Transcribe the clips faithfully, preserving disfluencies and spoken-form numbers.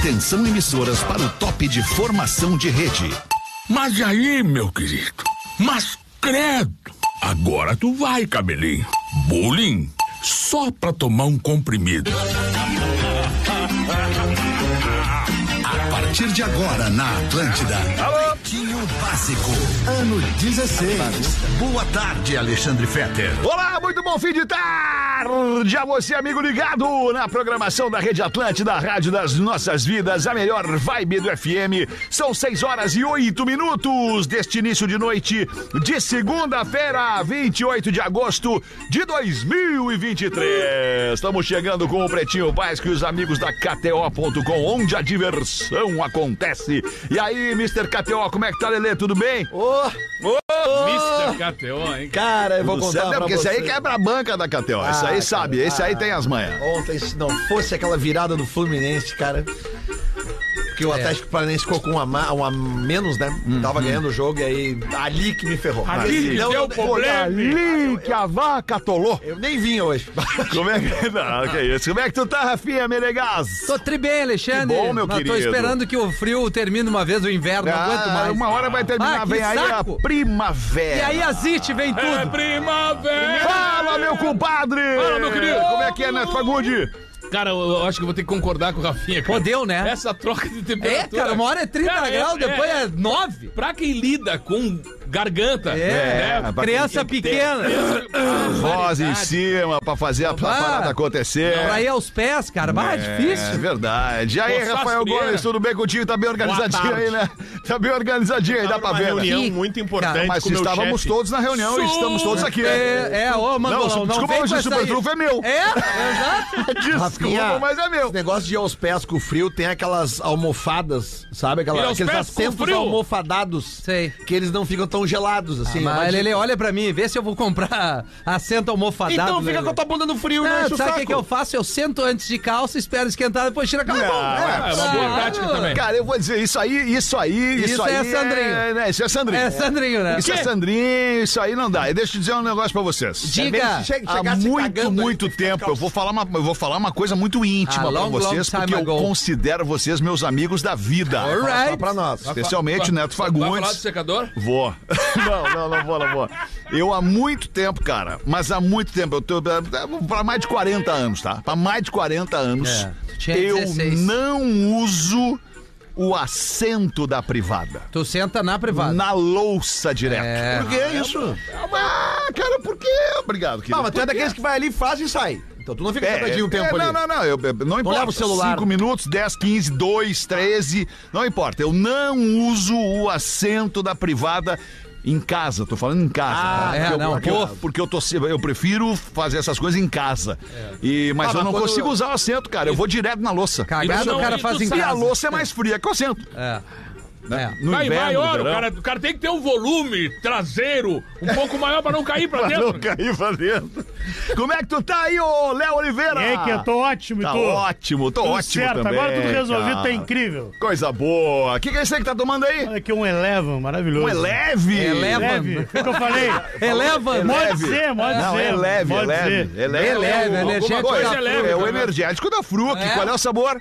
Atenção emissoras para o top de formação de rede. Mas aí, meu querido, mas credo, agora tu vai, cabelinho. Bullying só pra tomar um comprimido. A partir de agora na Atlântida. Alô? Pretinho Básico, ano dezesseis. Boa tarde, Alexandre Fetter. Olá, muito bom fim de tarde a você, amigo ligado na programação da Rede Atlântida, a rádio das nossas vidas, a melhor vibe do F M. São seis horas e oito minutos deste início de noite de segunda-feira, vinte e oito de agosto de dois mil e vinte e três. Estamos chegando com o Pretinho Básico e os amigos da K T O ponto com, onde a diversão acontece. E aí, mister K T O, como é que tá, Lelê? Tudo bem? Ô! Oh, Ô! oh, mister K T O, hein? Cara, eu vou contar certo, pra porque você. esse aí quebra a banca da K T O. Ah, esse aí cara, sabe, esse ah, aí tem as manhas. Ontem, se não fosse aquela virada do Fluminense, cara... Porque o Atlético Paranaense ficou com um a, ma- um a menos, né? Uhum. Tava ganhando o jogo e aí... Ali que me ferrou. Ali que deu o problema. Ali que a vaca atolou. Eu nem vinha hoje. Como é que... Não, que isso. Como é que tu tá, Rafinha Menegas? Tô tri bem, Alexandre. Que bom, meu Mas querido. tô esperando que o frio termine uma vez, o inverno, não Ah, aguento mais. uma hora vai terminar, Ah, que vem aí a saco. primavera. E aí a Zite vem tudo. É primavera! Fala, meu compadre! Fala, meu querido! Como é que é, Neto Fagundes? Cara, eu, eu acho que eu vou ter que concordar com o Rafinha, cara. Pô, deu, né? Essa troca de É, temperatura... cara, uma hora é trinta Cara, é- graus, depois é, é- nove. Pra quem lida com garganta, É, né? criança pequena. Voz em Variedade. cima pra fazer a, a parada acontecer. Pra ir aos pés, cara. Bah, é É difícil. verdade. E aí, Pô, Rafael Frieira. Gomes, tudo bem contigo? Tá bem organizadinho tarde. aí, né? Tá bem organizadinho aí, dá pra Uma ver. né? reunião Que- muito importante Cara, Mas com o meu estávamos chefe. todos na reunião e estamos todos aqui. É, é, ô, Mangolão, Não, não, desculpa, vem mas com o essa Super aí. Trunfo é meu. É, exato. Desculpa, Rafinha, mas é meu. Esse negócio de ir aos pés com o frio tem aquelas almofadas, sabe? Aquela, Ir aos aqueles pés com assentos frio? almofadados. Sei. Que eles não ficam tão gelados assim. Mas Mas- ele olha pra mim, vê se eu vou comprar assento almofadado. Então fica Lelê. com a tua bunda no frio, né? Não, Enche o sabe o que, saco. que eu faço? Eu sento antes de calça, espero esquentar, depois tira a calça. Não, É uma boa prática também. Cara, eu vou dizer, isso aí, isso aí, isso, Isso aí é Sandrinho. É, né, isso é Sandrinho. É Sandrinho, né? Isso é Sandrinho, isso aí não dá. E deixa eu dizer um negócio pra vocês. Diga. Chega- Há chegasse muito, cagando muito ali, tempo, eu vou falar uma, eu vou falar uma coisa muito íntima Ah, pra long, vocês, long porque time eu ago. considero vocês meus amigos da vida. Alright. Só pra nós. Especialmente o Neto Vai falar do Fagundes. secador? Vou. Não, não, não vou, não vou. Eu há muito tempo, cara, mas há muito tempo, eu tô pra mais de quarenta anos, tá? Pra mais de quarenta anos, É, tu tinha eu dezesseis. não uso o assento da privada. Tu senta na privada. Na louça direto. É. Por que isso? Ah, cara, por quê? Obrigado, querido. Não, mas tu é Por quê? daqueles que vai ali, faz e sai. Então tu não fica É, sentadinho um tempo é, ali. Não, não, não. Eu, eu- não importa. leva o celular. cinco minutos, dez, quinze, dois, treze. Não importa. Eu não uso o assento da privada em casa. Tô falando em casa. Ah, tá? é, porque eu, não, porque, pô. eu, porque eu, tô, eu prefiro fazer essas coisas em casa. E, mas Ah, eu mas não quando- consigo usar o assento, cara. Eu vou direto na louça. Cagada Isso o não, cara isso faz em E sabe. a casa. louça é mais fria que o assento. É. Né? É. No Vai inverno, no maior, o verão. cara, o cara tem que ter um volume traseiro um pouco maior pra não cair pra Pra não dentro. cair pra dentro. Como é que tu tá aí, ô Léo Oliveira? E aí, que eu tô ótimo, Tá e tu? ótimo, tô Tudo ótimo certo, também. agora tudo resolvido, cara. tá incrível. Coisa boa. O que, que é isso aí que tá tomando aí? Olha aqui um Eleven, maravilhoso. Um eleve. Eleva. Leve, foi o que eu falei. Eleva. Pode Eleve. ser, pode Não, ser. é leve, é pode leve. ser. É leve, Eleve, é o- energético alguma da coisa. Fruc, É o né? energético da Fruc. É. Qual é o sabor?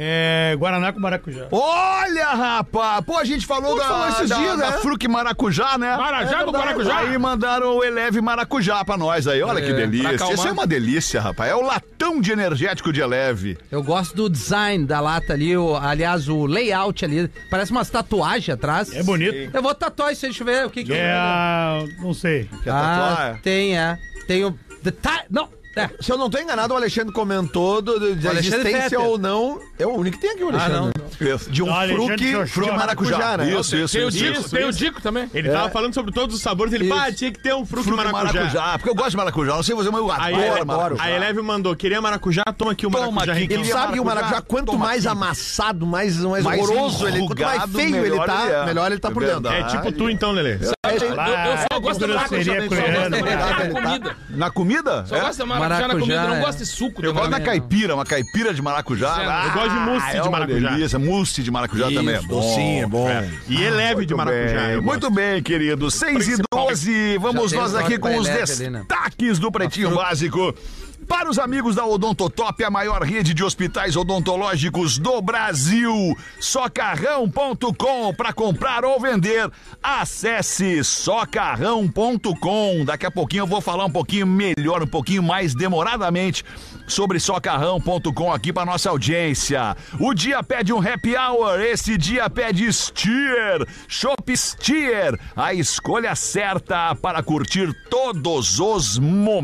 É, Guaraná com maracujá. Olha, rapaz! Pô, a gente falou da, falou esses da, dias, da né? Fruc Maracujá, né? Marajá com maracujá. Aí mandaram o Eleve Maracujá pra nós aí. Olha que pra delícia. acalmar. Isso é uma delícia, rapaz. É o latão de energético de Eleve. Eu gosto do design da lata ali, o, aliás, o layout ali. Parece umas tatuagens atrás. É bonito. Eu vou tatuar isso aí, deixa eu ver o que que É a... não sei. Quer Ah, tatuar? tem, é. Tem o... The ti- Não, é. Se eu não tô enganado, o Alexandre comentou do, do, de O Alexandre existência Fetter. ou não. É o único que tem aqui, o Alexandre. não. Isso. De um Não, Alexandre fruque Xoxó. de maracujá, né? Isso, isso, Tem o isso. Dico, isso, tem o isso. Dico também. Ele tava falando sobre todos os sabores, ele, Isso. pá, tinha que ter um fruto Fruque maracujá. maracujá. Porque eu gosto de maracujá. Não sei você, mas eu Aí, adoro ele- maracujá. a Eleve mandou, queria maracujá, toma aqui o Toma maracujá. aqui, então. Ele Queria sabe que o maracujá? maracujá, quanto Toma mais aqui. amassado, mais, mais, Mais horroroso ele, quanto mais enrugado, feio ele melhor tá, ele é. melhor ele tá por É dentro. verdade. É tipo tu então, Lelê. Eu, eu só gosto da maracujá. grosseria Só gosto coreana. da maracujá na Ele tá- comida. Na comida? Só É? gosto da maracujá na Maracujá, comida. Eu não é. gosto de suco. Eu da gosto da maracujá. caipira, uma caipira de maracujá. Eu Ah, gosto de mousse é de uma maracujá. delícia. Mousse de maracujá também é bom. docinho, é bom. E eleve de Muito maracujá. bem, eu muito gosto. bem, querido. seis e doze, vamos Já tem nós um aqui toque com pra os Eleve ali, né? destaques do Pretinho Básico. Para os amigos da Odontotop, a maior rede de hospitais odontológicos do Brasil, socarrão ponto com, para comprar ou vender, acesse socarrão ponto com. Daqui a pouquinho eu vou falar um pouquinho melhor, um pouquinho mais demoradamente sobre socarrão ponto com aqui para nossa audiência. O dia pede um happy hour, esse dia pede Steer, Chopp Steer, a escolha certa para curtir todos os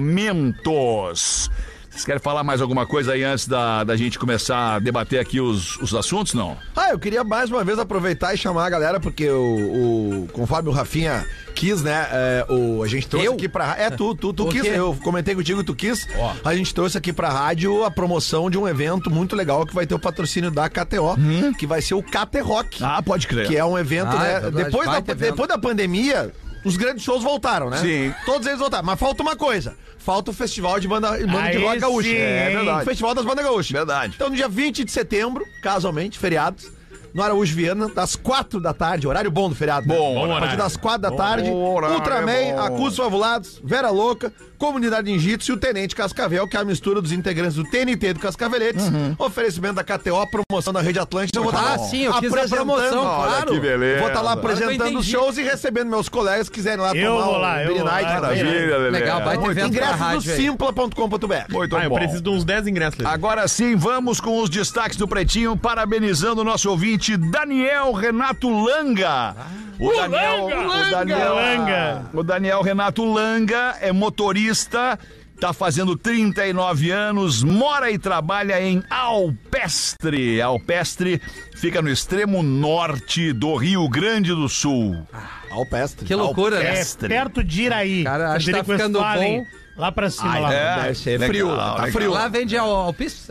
momentos. Vocês querem falar mais alguma coisa aí antes da, da gente começar a debater aqui os, os assuntos, não? Ah, eu queria mais uma vez aproveitar e chamar a galera, porque o, o conforme o Rafinha quis, né, é, o, a gente trouxe Eu? aqui pra... É, tu, tu, tu O quis, quê? eu comentei contigo, tu quis. A gente trouxe aqui pra rádio a promoção de um evento muito legal que vai ter o patrocínio da K T O, que vai ser o K T Rock. Ah, pode crer. Que é um evento, Ah, né, é verdade, depois, da, baita evento. depois da pandemia, os grandes shows voltaram, né? Sim. Todos eles voltaram, mas falta uma coisa. Falta o festival de banda, banda de Aí rock gaúcha. sim, É hein? verdade. O festival das bandas gaúchas. Verdade. Então, no dia vinte de setembro, casualmente, feriados, no Araújo Viana, das quatro da tarde, horário bom do feriado. né? Bom A partir horário. das quatro da tarde, horário Ultraman, é bom. Acústicos Favulados, Vera Louca, Comunidade Ninjitsu e o Tenente Cascavel, que é a mistura dos integrantes do T N T do Cascaveletes. Oferecimento da K T O, promoção da Rede Atlântica. Eu vou Ah, estar sim, eu quis a apresentando- promoção, Olha claro. que beleza. Vou estar lá Agora que eu apresentando os entendi. shows e recebendo meus colegas que quiserem lá Eu tomar vou um lá, eu Beer vou lá. Night também, né? Maravilha, Lelê. Legal, baita Muito evento pra Ingressos do rádio aí. simpla ponto com ponto b r. Muito Ah, eu bom. preciso de uns dez ingressos. Lelê. Agora sim, vamos com os destaques do Pretinho, parabenizando o nosso ouvinte Daniel Renato Langa. O Daniel, o Daniel, Langa. o Daniel Renato Langa é motorista, tá fazendo trinta e nove anos, mora e trabalha em Alpestre. Alpestre fica no extremo norte do Rio Grande do Sul. Alpestre. Que loucura, né? É perto de Iraí. Cara, acho que tá Frederico ficando Westphalen, bom. Lá pra cima, Ai, lá. é. Deve ser Legal, frio, tá legal. frio. Lá vende ao, ao piso.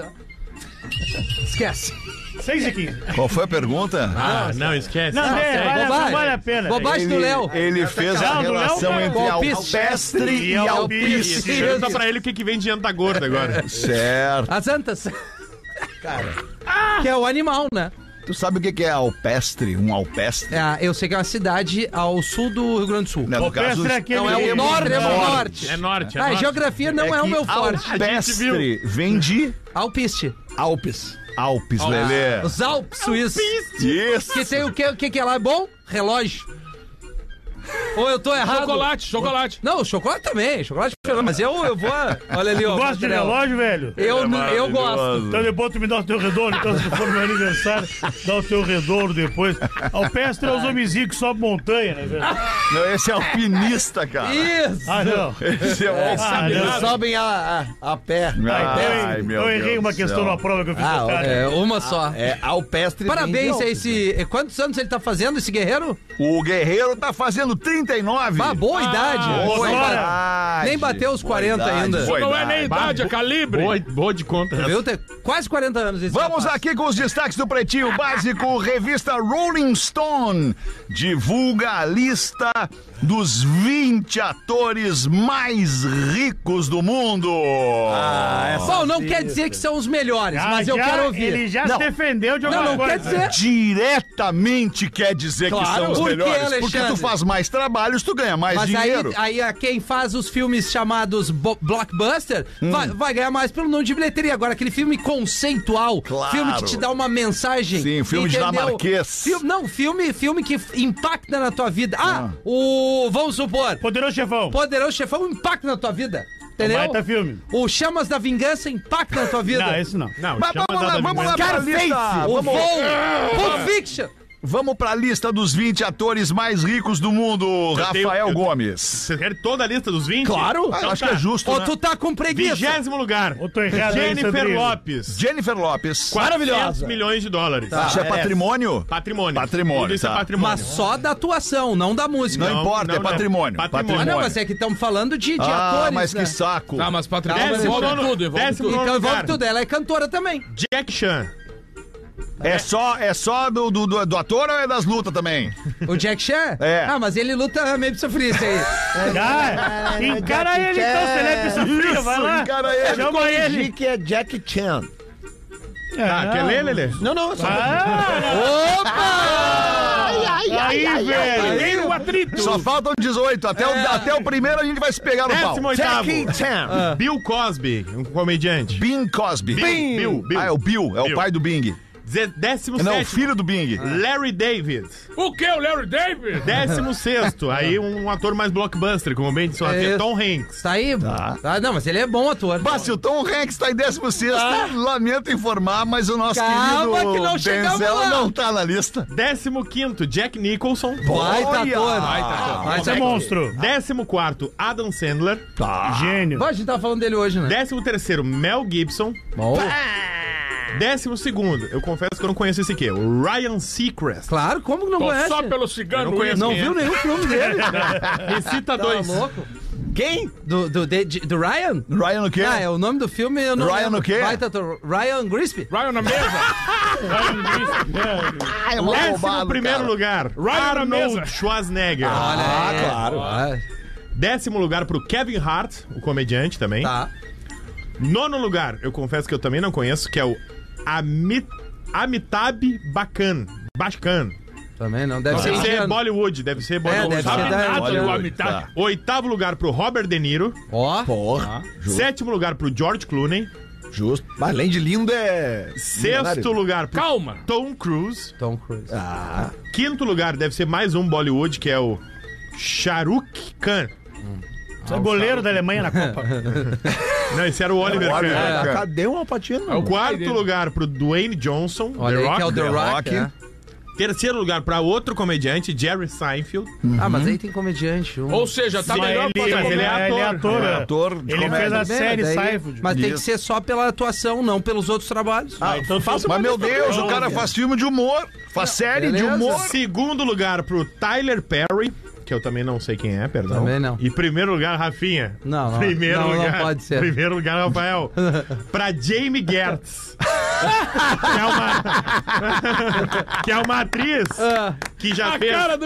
Esquece. seis e quinze. Qual foi a pergunta? Ah, não, esquece. Não, Não, é, segue. vale, bobagem. não vale a pena. Bobagem do Léo. Ele fez a Não, do Léo, relação cara. entre Alpiste. Alpestre E e Alpiste. Alpiste. Pergunta pra ele o que, que vem de anta gorda agora. Certo. As antas. Cara. Que é o animal, né? Tu sabe o que que é alpestre? Um alpestre? É, eu sei que é uma cidade ao sul do Rio Grande do Sul. Né, no Alpestre caso, é aquele- Não, é o Extremo norte. norte. norte. É norte, é Ah, norte. geografia não é, o que meu forte. Alpestre vem de Alpiste. Alpes. Alpes, Lelê. Os Alpes suíços. Isso. Que tem o que, o que que é lá? É bom? Relógio. Ou eu tô errado? Chocolate, chocolate. Não, chocolate também. Chocolate é mas eu, eu vou... Olha ali, ó. Tu gosta de material. relógio, velho? Eu, eu maravilhoso. gosto. Então depois tu me dá o teu redondo. Então se for meu aniversário, dá o teu redondo depois. Alpestre é os homizinhos que sobem montanha, né, velho? Não, esse é alpinista, cara. Isso. Ah, não. Esse é o Ah, Eles não. sobem a, a, a pé. Ai, eu, meu eu errei Deus uma do questão céu. na prova que eu fiz Ah, com o cara. É, uma só. É, alpestre. Parabéns a vem de esse... Quantos anos ele tá fazendo, esse guerreiro? O Guerreiro tá fazendo trinta e nove. Ah, boa idade. boa Nem ba- idade. Nem bateu os quarenta Boa idade, ainda. boa Não é idade. nem idade, é calibre. Boa, boa de conta. Viu? Tem quase quarenta anos esse Vamos rapaz. aqui com os destaques do Pretinho Básico. Revista Rolling Stone divulga a lista dos vinte atores mais ricos do mundo. Ah, Bom, não quer dizer que são os melhores, Ah, mas eu já- quero ouvir. Ele já Não. se defendeu de Não, alguma não coisa. quer dizer. Diretamente quer dizer que Claro. são os Por quê, melhores. Alexandre? Porque tu faz mais trabalhos, tu ganha mais Mas aí, dinheiro. aí a quem faz os filmes chamados bo- blockbuster Hum. vai, vai ganhar mais pelo número de bilheteria. Agora, aquele filme conceitual, Claro. filme que te dá uma mensagem. Sim, filme entendeu? dinamarquês. Fil- não, filme, filme que f- impacta na tua vida. Ah, o. Vamos supor, Poderoso chefão. Poderoso Chefão impacta na tua vida. Entendeu? Baita filme. O Chamas da Vingança impacta na tua vida. Não, esse não. Não, Mas chama vamos lá, da vamos lá vingança. pra lista. O Vamos, Voo, Pulp Fiction. vamos pra lista dos vinte atores mais ricos do mundo, tenho- Rafael eu- Gomes. Você quer toda a lista dos vinte? Claro. Ah, eu acho tá. que é justo, Ou né? tu tá com preguiça. Vigésimo lugar. Ou tô errado aí, Jennifer Sandrinho? Lopes. Jennifer Lopes. quatrocentos milhões de dólares. Isso é patrimônio? Patrimônio. Patrimônio, Tudo isso tá. é patrimônio. Mas só da atuação, não da música. Não, Não, importa, é não, não. patrimônio. Patrimônio. Ah, não, mas é que estamos falando de, de Ah, atores, mas né? que saco. Tá, mas patrimônio Décimo envolve nono- tudo, envolve décimo tudo. nono Então envolve lugar. tudo. Ela é cantora também. Jack Chan. É só, é só do, do, do, do ator ou é das lutas também? O Jack Chan? É. Ah, mas ele luta meio psofrice aí. Ah, encara ele então, se ele é pizza fria, vai lá. encara ele. Chama ele. que é Jack Chan. É, Ah, quer ler, Lelê? Não, não, é só. Ah, Opa! ai, ai, ai, ai, velho. Primeiro atrito. Só faltam dezoito. Até, o, até o primeiro a gente vai se pegar no pau. Décimo oitavo. Jackie Chan. Bill Cosby, um comediante. Bing Cosby. Bing. Bill, Bill. Ah, é o Bill. É o Bill. pai do Bing. Deze- Décimo Não, o sétimo. filho do Bing. Larry David. O que, o Larry David? Décimo sexto. Aí um ator mais blockbuster, como bem disse o Rafinha, isso. Tom Hanks. Tá aí? Ah, não, mas ele é bom ator. Bah, se o Tom Hanks tá em décimo sexto, lamento informar, mas o nosso Calma querido que não chegamos Denzel lá. não tá na lista. Décimo quinto, Jack Nicholson. Baita Olha! ator. Baita ator. Baita Esse é ator. monstro. Décimo quarto, Adam Sandler. Gênio. Bom, a gente tava falando dele hoje, né? Décimo terceiro, Mel Gibson. Bom, Décimo segundo, eu confesso que eu não conheço esse aqui, o Ryan Seacrest. claro, como que não Tô conhece? só pelo cigano. Eu não conheço. Não quem é. viu nenhum filme dele? Recita Tá dois. louco? Quem? Do, do, de- de- do Ryan? Ryan o quê? Ah, é o nome do filme. Eu não Ryan lembro. o quê? Baita ator. Ryan Grisby? Ryan na mesa. Ah, é uma Décimo roubada, primeiro cara. lugar, Ryan na Arnold mesa. Schwarzenegger. Ah, claro. Décimo lugar pro Kevin Hart, o comediante também. Tá. Nono lugar, eu confesso que eu também não conheço, que é o Amit Amitabh Bachchan. Bachchan. Também não. Deve ser Deve ser indiano. Bollywood, deve ser Bollywood. deve ser Sabe? da- Nada Olha, do tá. Amitabh. Oitavo lugar pro Robert De Niro. Ó. Porra. Sétimo lugar pro George Clooney. Justo. Mas além de lindo, é. Sexto lugar pro Calma. Tom Cruise. Tom Cruise. Ah, Quinto lugar deve ser mais um Bollywood, que é o Shah Rukh Khan. Você é goleiro da Alemanha na Copa. Não, esse era o Oliver Oliver Kahn. Kahn. é, cadê o Alpatino? É o Quarto dele. lugar pro Dwayne Johnson. Olha The aí que é o Rock. The Rock. Rock. é. Terceiro lugar pra outro comediante, Jerry Seinfeld. Ah, mas aí tem comediante. Um. Ou seja, tá Mas melhor ele, fazer mas ele é ele é ator. ator. É é. ator de Ele comédia. fez a Bem, série daí- Seinfeld. Mas tem que Isso. ser só pela atuação, não pelos outros trabalhos. Ah, então faça Mas, uma meu lista Deus, pra o cara nós. faz filme de humor, faz série de beleza. humor. Segundo lugar pro Tyler Perry, que eu também não sei quem é, perdão. Também não. E primeiro lugar, Rafinha. Não, não. Primeiro Não, não lugar. pode ser. Primeiro lugar, Rafael. Pra Jamie Gertz. que, é uma... que é uma atriz Ah, que já A fez. cara do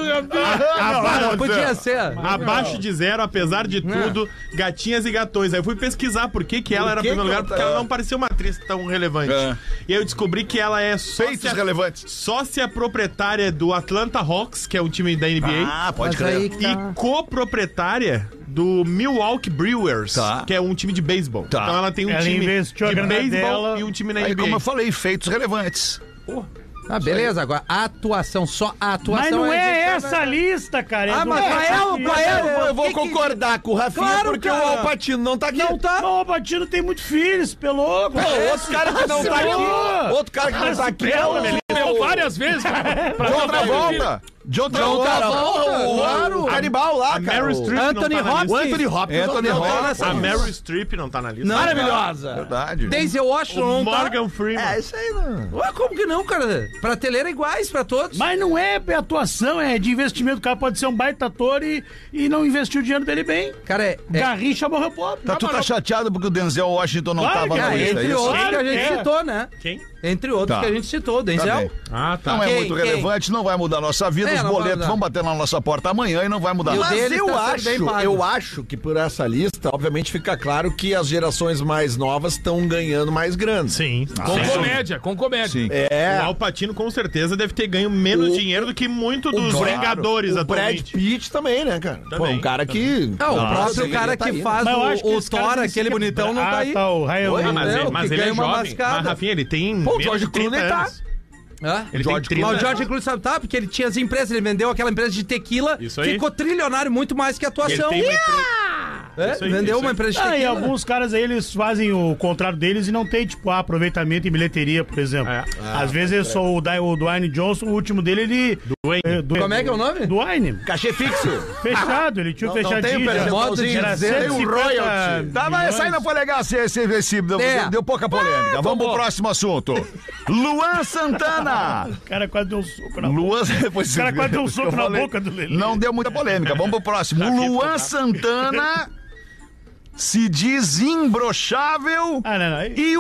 Aba- não, podia ser. Abaixo de zero, apesar de tudo, Gatinhas e Gatões. Aí eu fui pesquisar por que, que ela era que primeiro que lugar, ela porque tá- ela não parecia uma atriz tão relevante. É. E aí eu descobri que ela é Feitos sócia, relevantes. sócia proprietária do Atlanta Hawks, que é um time da N B A. Ah, pode Mas aí crer. que E tá. coproprietária do Milwaukee Brewers, Tá. que é um time de beisebol. Tá. Então ela tem um Ela time investiu a de grana beisebol dela. e um time na Aí, N B A. como eu falei, feitos relevantes. Ah, beleza. Agora, a atuação, só a atuação. Mas não a é gente- essa a lista, cara. Ah, do- mas qual é o- qual é o- Eu vou, eu vou que que- concordar com o Rafinha Claro, porque cara. o Alpatino não tá aqui. Não tá. Mas o Alpatino tem muito filho, esse pelouco. Pô, outro cara que não tá aqui. Outro cara que não tá aqui. é o- Deu várias vezes, cara. Pra De dar outra pra volta. De outra volta. Travolta, o, claro. o canibal lá, A cara. Meryl o- Streep não Anthony tá na Hopkins. lista. O Anthony Hopkins. Anthony não tá Hopkins. nessa A lista. Meryl Streep não tá na lista. Não, Maravilhosa. Verdade. Denzel Washington O não tá. Morgan Freeman. É, isso aí não. Ué, como que não, cara? Prateleira iguais pra todos. Mas não é atuação, é de investimento. O cara pode ser um baita ator e, e não investir o dinheiro dele bem. Cara, é. é Garrincha morreu pobre. Tá, tu tá chateado porque o Denzel Washington não Claro tava que na é, lista, é entre isso? outros Claro que a gente que é. citou, né? Quem? Entre outros Tá. que a gente citou, Tá Denzel. bem. Ah, tá. Não é Quem? muito Quem? relevante, não vai mudar a nossa vida, É, os não vai boletos mudar. vão bater na nossa porta amanhã e não vai mudar E o nada. Mas dele eu tá sendo acho, bem pago. eu acho que por essa lista, obviamente fica claro que as gerações mais novas estão ganhando mais grana. Sim. Com comédia, com comédia. Sim. É. O Al Pacino com certeza deve ter ganho menos O- dinheiro do que muito O- dos claro, Vingadores o Brad atualmente. Pitt também, né, cara? Pô, Também, um cara que... Não, o Nossa, próprio deveria cara tá que aí, né? faz Mas eu acho o, que o esse cara Thor, tem aquele que- bonitão, não tá Ah, aí. tá, o Ryan Oi? Ah, mas, É, ele, o mas que ele é ganha uma jovem. mascada. Mas, Rafinha, ele tem Pô, o menos George de trinta Clooney tá. anos. Hã? Ele George tem Mas trinta o George anos. Clooney sabe, tá? Porque ele tinha as empresas, ele vendeu aquela empresa de tequila, Isso aí. ficou trilionário muito mais que a Ele atuação. tem uma empre- É, Isso aí, vendeu isso uma aí. empresa de Ah, e tequila. alguns caras aí, eles fazem o contrato deles e não tem, tipo, ah, aproveitamento em bilheteria, por exemplo. É. Às vezes eu sou o, Dai- o Dwayne Johnson, o último dele, ele... Dwayne. é, do- Como é que é o nome? Dwayne. Cachê fixo. Fechado, ele tinha Não- um não tem fechadinho. o já. percentualzinho, Era tem cento e um cinquenta royalty. Tá, mas milhões. essa aí não foi legal, esse, esse, esse deu, É. deu, deu pouca polêmica. Vamos pro bom. próximo assunto. Luan Santana. O cara quase deu um soco na boca. Luan, depois O cara quase deu um soco eu na falei, boca do Lelê. Não deu muita polêmica. Vamos pro próximo. Luan Santana se diz imbrochável Ah, não, não. aí- e um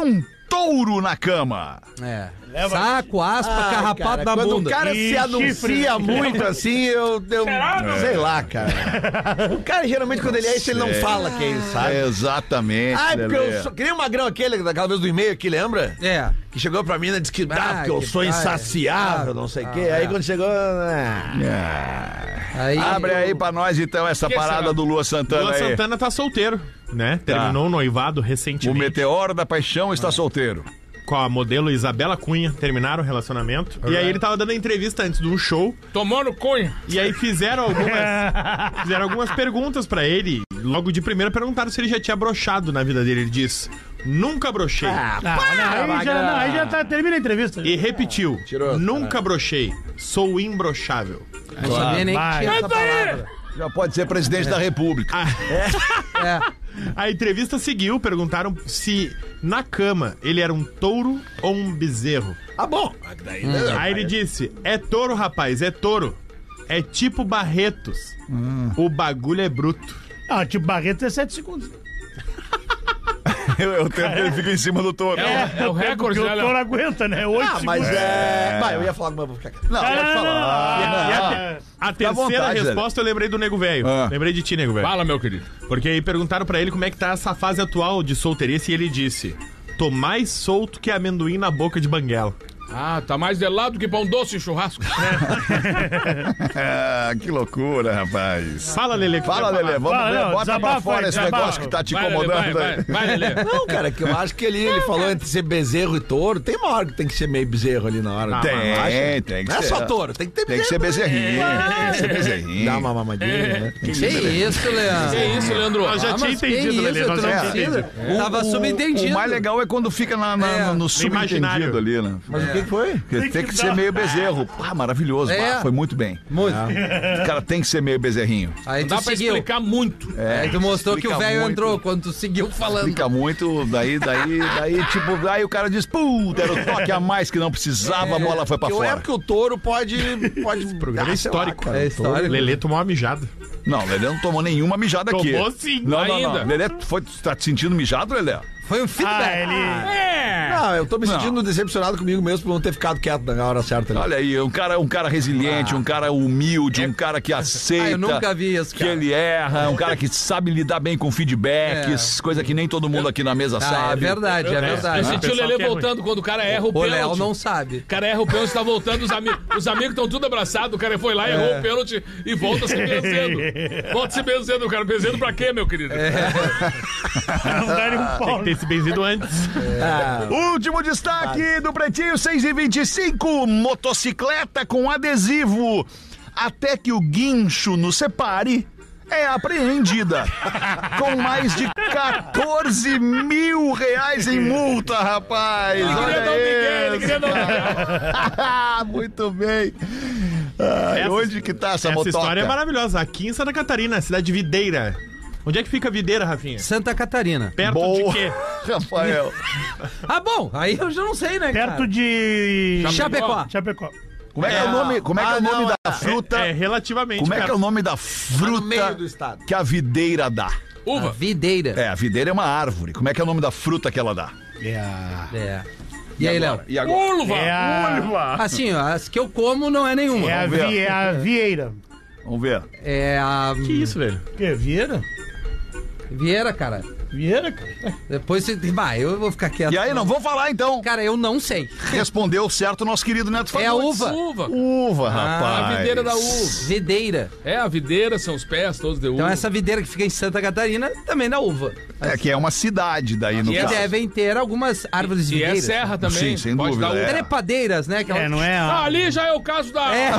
touro na cama. É. Leva- Saco, aspa, Ai, carrapato cara, na quando bunda. o cara E se anuncia chifre. muito assim, eu, eu sei lá, cara. O cara, geralmente, quando ele é isso, ele não fala que é isso, sabe? Exatamente. Ai, porque Lelê. eu sou... Que nem o Magrão aquele, daquela vez do e-mail aqui, lembra? É. Que chegou pra mim e disse que dá, Ah, porque eu que sou dá, insaciável, é. não sei o Ah, quê. é. Aí quando chegou... ah, Aí, Abre aí pra nós, então, essa Que parada será? do Lua Santana Lua aí. Santana tá solteiro, né? Terminou o noivado O recentemente meteoro da paixão está solteiro. com a modelo Isabela Cunha. Terminaram o relacionamento. E aí ele tava dando entrevista antes de um show. Tomando cunha. E aí fizeram algumas, fizeram algumas perguntas pra ele. Logo de primeira perguntaram se ele já tinha broxado na vida dele. Ele disse, nunca brochei. Ah, não, aí, já, não, aí já tá, termina a entrevista. E repetiu, Tiroso, nunca brochei. Sou imbrochável. não sabia nem que Vai. tinha essa palavra. Já pode ser presidente da República. É. A entrevista seguiu, perguntaram se na cama ele era um touro ou um bezerro. ah, bom. Daí, né? Aí ele disse, é touro, rapaz, é touro. É tipo Barretos. O bagulho é bruto. Ah, tipo, Barreto é sete segundos. Eu, eu tempo que ele fica em cima do touro. É, é o recorde, Porque né, o Léo? touro aguenta, né? Oito Ah, mas segundos. é... Vai, eu ia falar, mas vou ficar quieto. Não, Ah, pode não, falar. não, não. E a, Ah, te- a à terceira vontade, resposta eu lembrei do Nego Velho. Ah. Lembrei de ti, Nego Velho. Fala, meu querido. Porque aí perguntaram pra ele como é que tá essa fase atual de solteirice e ele disse, tô mais solto que amendoim na boca de banguela. Ah, tá mais de lado que pão doce e churrasco. Ah, que loucura, rapaz. Fala, Lelê. que Fala, quer falar. Lelê, vamos Fala, ver. não, Bota pra desabafa fora aí, esse desabafa. negócio que tá te Vai, Lelê, incomodando vai, aí. vai, vai, Lelê. Não, cara, que eu acho que ali ele falou entre ser bezerro e touro. Tem uma hora que tem que ser meio bezerro ali na hora. Ah, Tem, Não acha? tem que Não é ser. só touro, tem que ter Tem que ser bezerrinho. Tem que ser bezerrinho. Dá uma mamadinha, né? Que isso, Leandro? Que isso, Leandro? Eu já Ah, tinha mas que entendido, isso, Lelê. tu nós não já é. tinha entendido. precisa. Tava O- subentendido. O mais legal é quando fica na, na- É. no subentendido imaginário. ali, né? Mas o que que foi? Porque tem que ser meio bezerro. Ah, maravilhoso. É. Ah, foi muito bem. Muito. O cara tem que ser meio bezerrinho. Aí Não tu dá pra seguiu. explicar muito. É, Aí tu mostrou que o explica velho muito. entrou quando tu seguiu falando. Explica muito, daí, daí, daí, tipo, aí o cara diz, puta, era o toque a mais que não precisava, a bola foi pra Eu fora. lembro que o touro pode. pode programa é Ah, sei lá, histórico. cara, É o touro- histórico. Lelê tomou uma mijada. Não, Lelê não tomou nenhuma mijada aqui. Tomou sim, Não, não, ainda. não. Lelê, foi, tá te sentindo mijado, Lelê? Foi um Ah, feedback. ele... É. Não, eu tô me Não. sentindo decepcionado comigo mesmo por não ter ficado quieto na hora certa. ali. Olha aí, um cara, um cara resiliente, um cara humilde, um cara que aceita. Ah, eu nunca vi isso, Que cara. ele erra, um cara que sabe lidar bem com feedbacks, coisa que nem todo mundo aqui na mesa Ah, é sabe. verdade, é Eu verdade. senti o pessoal Lelê que é voltando quando o cara erra o O Léo pênalti. não sabe. O cara erra o pênalti, tá voltando, os, ami os amigos estão tudo abraçados, o cara foi lá, errou o pênalti e volta se benzendo. Volta se benzendo, o cara. Benzendo pra quê, meu querido? Não dá nem um Tem pau. que ter se benzido antes. Último destaque do Pretinho seis e vinte e cinco, motocicleta com adesivo. Até que o guincho nos separe, é apreendida. Com mais de quatorze mil reais em multa, rapaz. Ele queria Olha dar um migué, ele isso, queria dar um cara. Muito bem. Ai, Essa- onde que tá essa, Essa motoca? história é maravilhosa. Aqui em Santa Catarina, cidade de Videira. Onde é que fica Videira, Rafinha? Santa Catarina. Perto Boa, de quê? Rafael. Ah, bom, aí eu já não sei, né, Perto cara? de... Chapecó. Chapecó. Como é que é, o nome, como é, que é Ah, o nome não, da é- fruta? É, é relativamente Como é que é perto. o nome da no fruta meio do estado. que a videira dá? A Uva. videira. É, a videira é uma árvore. Como é que é o nome da fruta que ela dá? É a... É. E aí, Léo? E agora? Uva. É a... Assim, ó, as que eu como não é nenhuma. É a, Vamos ver. vi... é a Vieira. Vamos ver. É a... Que isso, velho? O quê? Vieira? Vieira, cara. Vieira, cara. Depois você... Vai, eu vou ficar quieto. E aí, não vou falar então. Cara, eu não sei. Respondeu certo o nosso querido Neto É a Fagundes. uva. Uva. Uva, rapaz. A videira da uva. Videira. É, a videira são os pés todos de uva. Então essa videira que fica em Santa Catarina também dá uva. É que é uma cidade daí no E Que caso. devem ter algumas árvores E é videiras. serra também. Sim, sem Pode dúvida, dar uva. é. Trepadeiras, né? Que É, não é Ah, a... ali já é o caso da... É.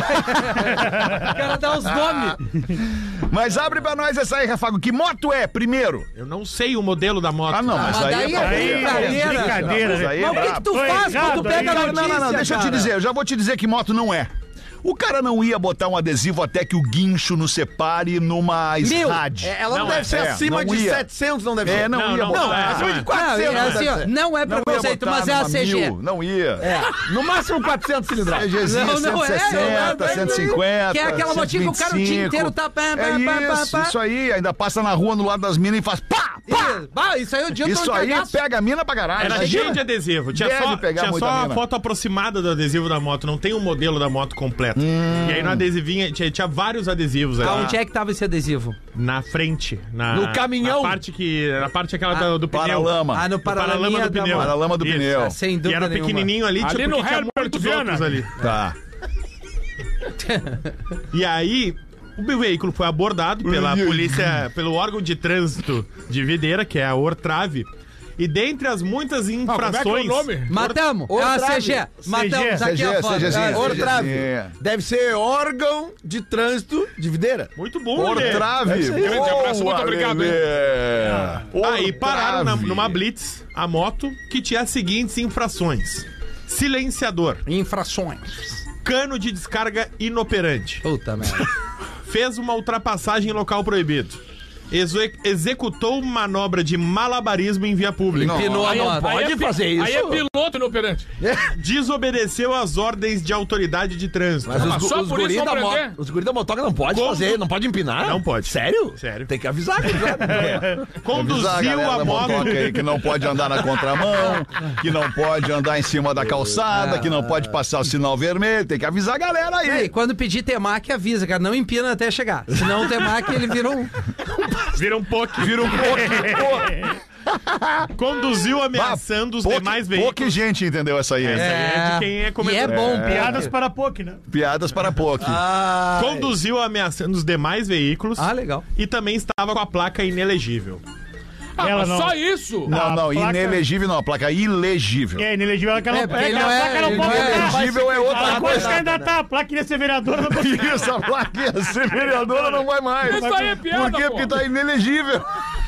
O cara dá os nomes. Mas abre pra nós essa aí, Rafago. Que moto é, primeiro? Eu não sei o modelo da moto. Ah, não, mas, mas aí daí é pra é ver. brincadeira. brincadeira, Mas né? aí Mas é o que, que brabo. tu Foi faz errado quando pega aí. a Não, notícia, não, não, deixa eu te cara? dizer, eu já vou te dizer que moto não é. O cara não ia botar um adesivo até que o guincho nos separe numa Mil. SRAD. É, ela não, Não, deve é, ser é, acima não de ia. setecentos, não deve ser. É, não, Não, ia não, botar. não, é, acima de Não, quatrocentos. é assim, ó, deve ser. não é Não ia preconceito, botar mas é a numa C G. mil, não ia. É, no máximo quatrocentos cilindradas. CGzinha Não, não é, cento e sessenta, não é, cento e cinquenta. Que é aquela motinha que o cara o dia inteiro tá... Pá, pá, É pá, pá, isso, pá. isso aí. Ainda passa na rua no lado das minas e faz pá, pá, Pá! Bah, isso aí é o dia Isso aí pega a mina pra caralho. Era Imagina. cheio de adesivo. Tinha Deve só, pegar tinha muita só a mina. foto aproximada do adesivo da moto. Não tem o modelo da moto completo. Hum. E aí no adesivinho tinha, tinha vários adesivos ali. Aonde é que tava esse adesivo? Na frente. Na, No caminhão. Na parte, que, na parte aquela do, do pneu. Paralama. Ah, no No paralama paralaminha do da pneu. moto. Paralama do Isso. pneu. Ah, sem E dúvida era nenhuma. pequenininho ali, Ali tipo, no porque tinha Herbert muitos Viana. outros ali. Tá. E aí, o veículo foi abordado pela polícia, pelo órgão de trânsito de Videira, que é a Ortrave. E dentre as muitas Ah, infrações... como é que é o nome? Matamos. É uma Ortrave. C G. Matamos. Aqui C G, a foto. CGzinho. Ah, Ortrave. É. Deve ser órgão de trânsito de Videira. Muito bom, Lelê. Ortrave. Grande abraço, muito Boa, obrigado, hein? Lelê. Aí pararam na- Ortrave. numa blitz a moto que tinha as seguintes infrações: silenciador, Infrações. cano de descarga inoperante, Puta merda. fez uma ultrapassagem em local proibido, Exe- executou manobra de malabarismo em via pública, Empinou a Aí é- moto. aí Pode é pi- fazer isso. Aí é piloto inoperante. desobedeceu às ordens de autoridade de trânsito. Mas Mas os, só os por isso guris vão da prender? moto, os guris da motoca não pode Como? fazer, não pode empinar? Não pode. Sério? Sério. Tem que avisar, gurizada. Avisar a Conduziu galera a da moto... motoca aí que não pode andar na contramão, que não pode andar em cima da calçada, que não pode passar o sinal vermelho. Tem que avisar a galera E aí, aí. quando pedir Temac, avisa, cara. Não empina até chegar. Senão o Temac, ele vira um... Vira um pouco. Vira um pouco. Conduziu ameaçando os Pouca- demais veículos. Pouca gente entendeu essa aí. hein? Essa aí é de quem é E é comedor. bom, Piadas Pedro. para pouco, né? Piadas para pouco. Ah, Conduziu ameaçando os demais veículos. Ah, legal. E também estava com a placa inelegível. Ah, Ela mas não. só isso? Não, a não, placa- inelegível não, a placa é ilegível. É, inelegível ela que ela É, porque ele que não a é- placa não ele pode não é- botar. Inelegível é outra Ela pode coisa. candidatar, a placa iria ser vereadora, não pode. Isso, a placa ia ser vereadora, não vai mais. Isso aí é piada, Por quê? pô. Porque tá inelegível.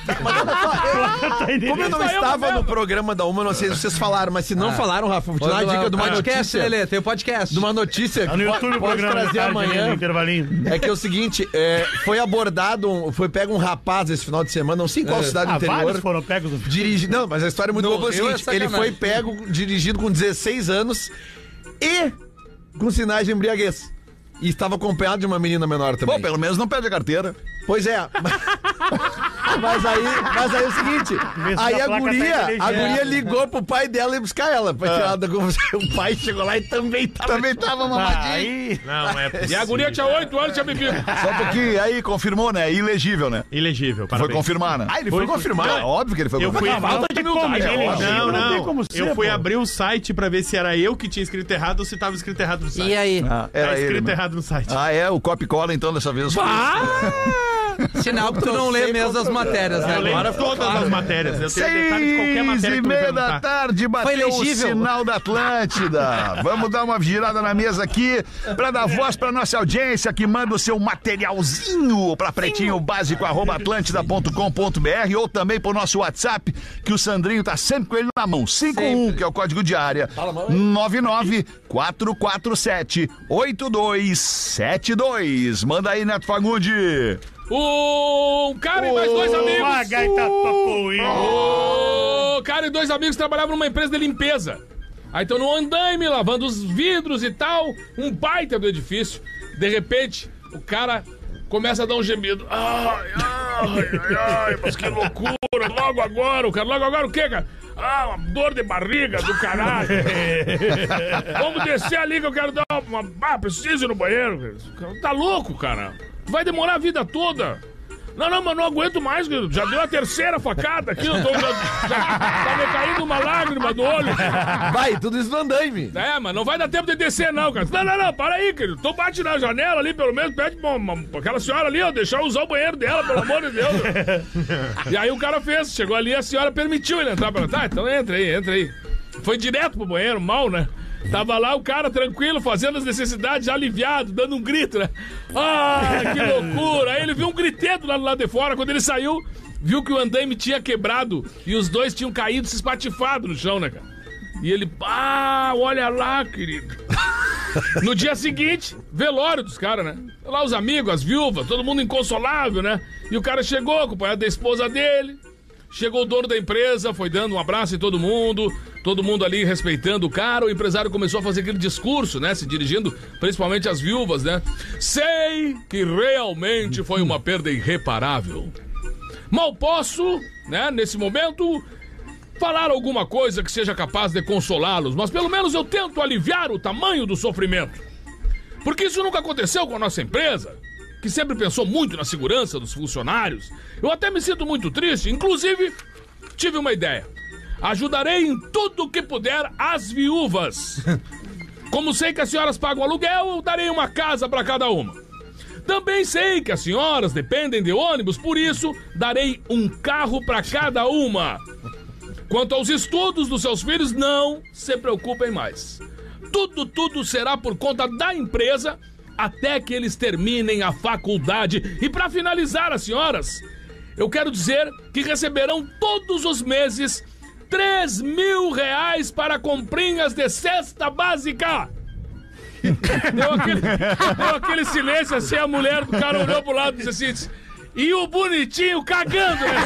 como eu não Isso aí é uma estava merda. no programa da Uma, não sei se vocês falaram, mas se não falaram, Rafa, vou te dar uma Olha lá, dica de uma podcast, notícia. Lelê. Tem o podcast. De uma notícia Tá no que YouTube po- o pode programa. trazer tarde, amanhã. No intervalinho. É que é o seguinte, é, foi abordado, um- foi pego um rapaz esse final de semana, não sei em qual cidade Ah, do interior. vários foram pegos. no- Dirigi... Não, mas a história é muito No boa. É o Rio é seguinte, ele sacanagem. foi pego, dirigindo com dezesseis anos e com sinais de embriaguez. E estava acompanhado de uma menina menor também. Bom, pelo menos não perde a carteira. Pois é. Mas aí, mas aí é o seguinte, Vê se aí a a placa tá guria, a inteligente. guria ligou pro pai dela e buscar ela pra tirar da conversa. O pai chegou lá e também tava. Também tava Ah, mamadinho. aí. Não, é possível. E a guria tinha oito anos, tinha bebido. Só um pouquinho, aí confirmou, né? Ilegível, né? Ilegível, Foi parabéns. confirmar, né? Ah, ele Foi- foi confirmar. É óbvio que ele foi Eu fui- confirmar. Falta de como, é gente. óbvio. Não, Não tem não. como Eu ser, fui pô. abrir o site pra ver se era eu que tinha escrito errado ou se tava escrito errado no site. E aí? Ah, Tá era ele. escrito mesmo. errado no site. Ah, é? O copy cola então dessa vez. Sinal que tu não lê mesmo as matérias, né? Eu lembro Agora ficou todas claro. as matérias. Eu tenho detalhes de qualquer Seis matéria e que tu me meia da perguntar. tarde, Foi bateu o legível. sinal da Atlântida. Vamos dar uma girada na mesa aqui pra dar voz pra nossa audiência que manda o seu materialzinho pra pretinho básico arroba atlântida ponto com ponto br ou também pro nosso WhatsApp que o Sandrinho tá sempre com ele na mão. cinco um, que é o código de área. nove nove quatro quatro sete oito dois sete dois. Manda aí, Neto Fagundes. Um cara e mais dois Uma amigos. gaita tocou isso. O cara e dois amigos trabalhavam numa empresa de limpeza. Aí estão no andaime, lavando os vidros e tal. Um baita do edifício. De repente, o cara começa a dar um gemido. Ai, ai, ai, ai, mas que loucura. Logo agora, o cara, logo agora o quê, cara? Ah, uma dor de barriga do caralho. Vamos descer ali que eu quero dar uma... Ah, preciso ir no banheiro. Cara. Tá louco, cara. Vai demorar a vida toda. Não, não, mas não aguento mais, querido. Já deu a terceira facada aqui, eu tô, já, já, tá me caindo uma lágrima do olho. Vai, tudo isso no andaime. É, mas não vai dar tempo de descer, não, cara. Não, não, não, para aí, querido. Então bate na janela ali, pelo menos, pede pra, uma, pra aquela senhora ali, ó, deixar eu usar o banheiro dela, pelo amor de Deus. E aí o cara fez, chegou ali, a senhora permitiu ele entrar pra... Tá, então entra aí, entra aí. Foi direto pro banheiro, mal, né? Tava lá o cara tranquilo, fazendo as necessidades, aliviado, dando um grito, né? Ah, que loucura! Aí ele viu um griteto lá do lado de fora, quando ele saiu, viu que o andaime tinha quebrado e os dois tinham caído, se espatifado no chão, né, cara? E ele, ah, olha lá, querido. No dia seguinte, velório dos caras, né? Lá os amigos, as viúvas, todo mundo inconsolável, né? E o cara chegou, acompanhado da esposa dele. Chegou o dono da empresa, foi dando um abraço em todo mundo, todo mundo ali respeitando o cara. O empresário começou a fazer aquele discurso, né? Se dirigindo principalmente às viúvas, né? Sei que realmente foi uma perda irreparável. Mal posso, né, nesse momento, falar alguma coisa que seja capaz de consolá-los, mas pelo menos eu tento aliviar o tamanho do sofrimento. Porque isso nunca aconteceu com a nossa empresa, que sempre pensou muito na segurança dos funcionários. Eu até me sinto muito triste, inclusive tive uma ideia. Ajudarei em tudo que puder as viúvas. Como sei que as senhoras pagam aluguel, eu darei uma casa para cada uma. Também sei que as senhoras dependem de ônibus, por isso darei um carro para cada uma. Quanto aos estudos dos seus filhos, não se preocupem mais. Tudo, tudo será por conta da empresa até que eles terminem a faculdade. E para finalizar, as senhoras, eu quero dizer que receberão todos os meses três mil reais para comprinhas de cesta básica. Deu aquele, deu aquele silêncio assim, a mulher do cara olhou pro lado e disse assim... E o bonitinho cagando, né?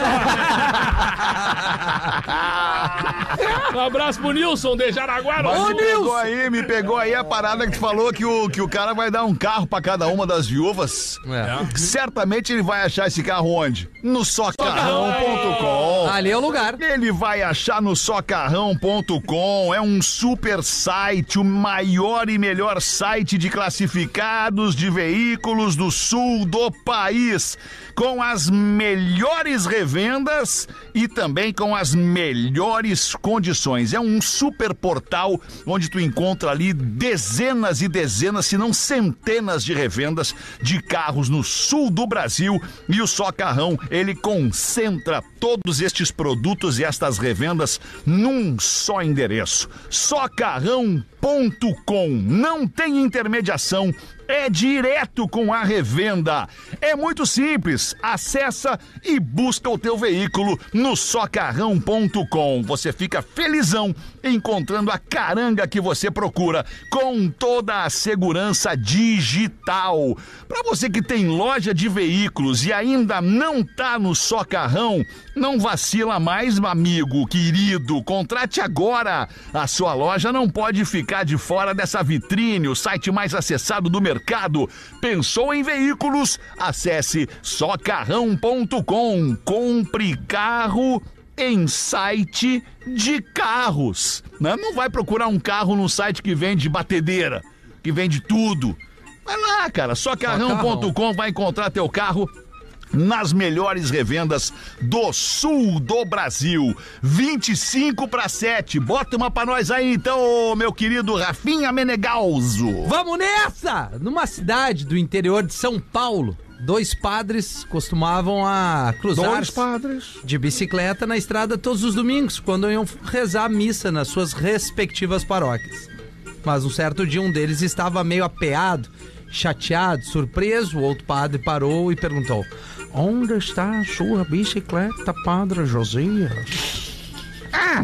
Um abraço pro Nilson de Jaraguá. Mas Ô, me pegou aí, me pegou aí a parada que tu falou que o, que o cara vai dar um carro pra cada uma das viúvas. É. Certamente ele vai achar esse carro onde? No socarrão ponto com. Ali é o lugar. Ele vai achar no socarrão ponto com. É um super site, o maior e melhor site de classificados de veículos do sul do país. Com as melhores revendas e também com as melhores condições. É um super portal onde tu encontra ali dezenas e dezenas, se não centenas de revendas de carros no sul do Brasil. E o Socarrão, ele concentra todos estes produtos e estas revendas num só endereço. socarrão ponto com. Não tem intermediação. É direto com a revenda. É muito simples. Acessa e busca o teu veículo no socarrão ponto com. Você fica felizão encontrando a caranga que você procura com toda a segurança digital. Para você que tem loja de veículos e ainda não tá no Socarrão, não vacila mais, amigo querido. Contrate agora. A sua loja não pode ficar de fora dessa vitrine, o site mais acessado do mercado. Pensou em veículos? Acesse socarrão ponto com. Compre carro em site de carros. Né? Não vai procurar um carro num site que vende batedeira, que vende tudo. Vai lá, cara, socarrão ponto com, vai encontrar teu carro nas melhores revendas do sul do Brasil. vinte e cinco para sete. Bota uma pra nós aí então, meu querido Rafinha Menegalzo. Vamos nessa! Numa cidade do interior de São Paulo, dois padres costumavam a cruzar Dois padres. de bicicleta na estrada todos os domingos, quando iam rezar a missa nas suas respectivas paróquias. Mas um certo dia um deles estava meio apeado, chateado, surpreso. O outro padre parou e perguntou: onde está a sua bicicleta, Padre Josias? Ah!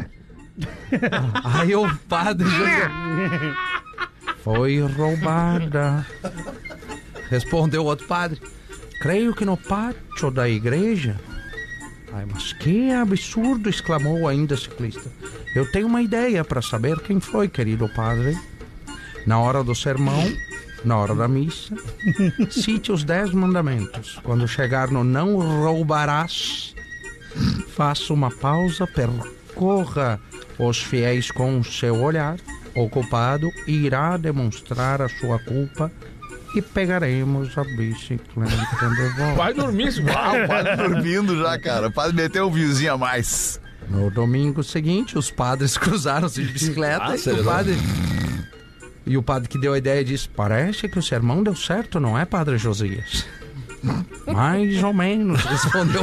Aí o Padre Josias: foi roubada. Respondeu o outro padre: creio que no pátio da igreja. Ai, mas que absurdo! Exclamou ainda o ciclista. Eu tenho uma ideia para saber quem foi, querido padre. Na hora do sermão, na hora da missa, cite os dez mandamentos. Quando chegar no não roubarás, faça uma pausa, percorra os fiéis com o seu olhar. O culpado irá demonstrar a sua culpa e pegaremos a bicicleta de volta. Vai dormir, esse Ah, o padre dormindo já, cara. O padre meteu um vizinho a mais. No domingo seguinte, os padres cruzaram-se de bicicleta Ah, e o padre... E o padre que deu a ideia disse: parece que o sermão deu certo, não é, Padre Josias? Mais ou menos, respondeu.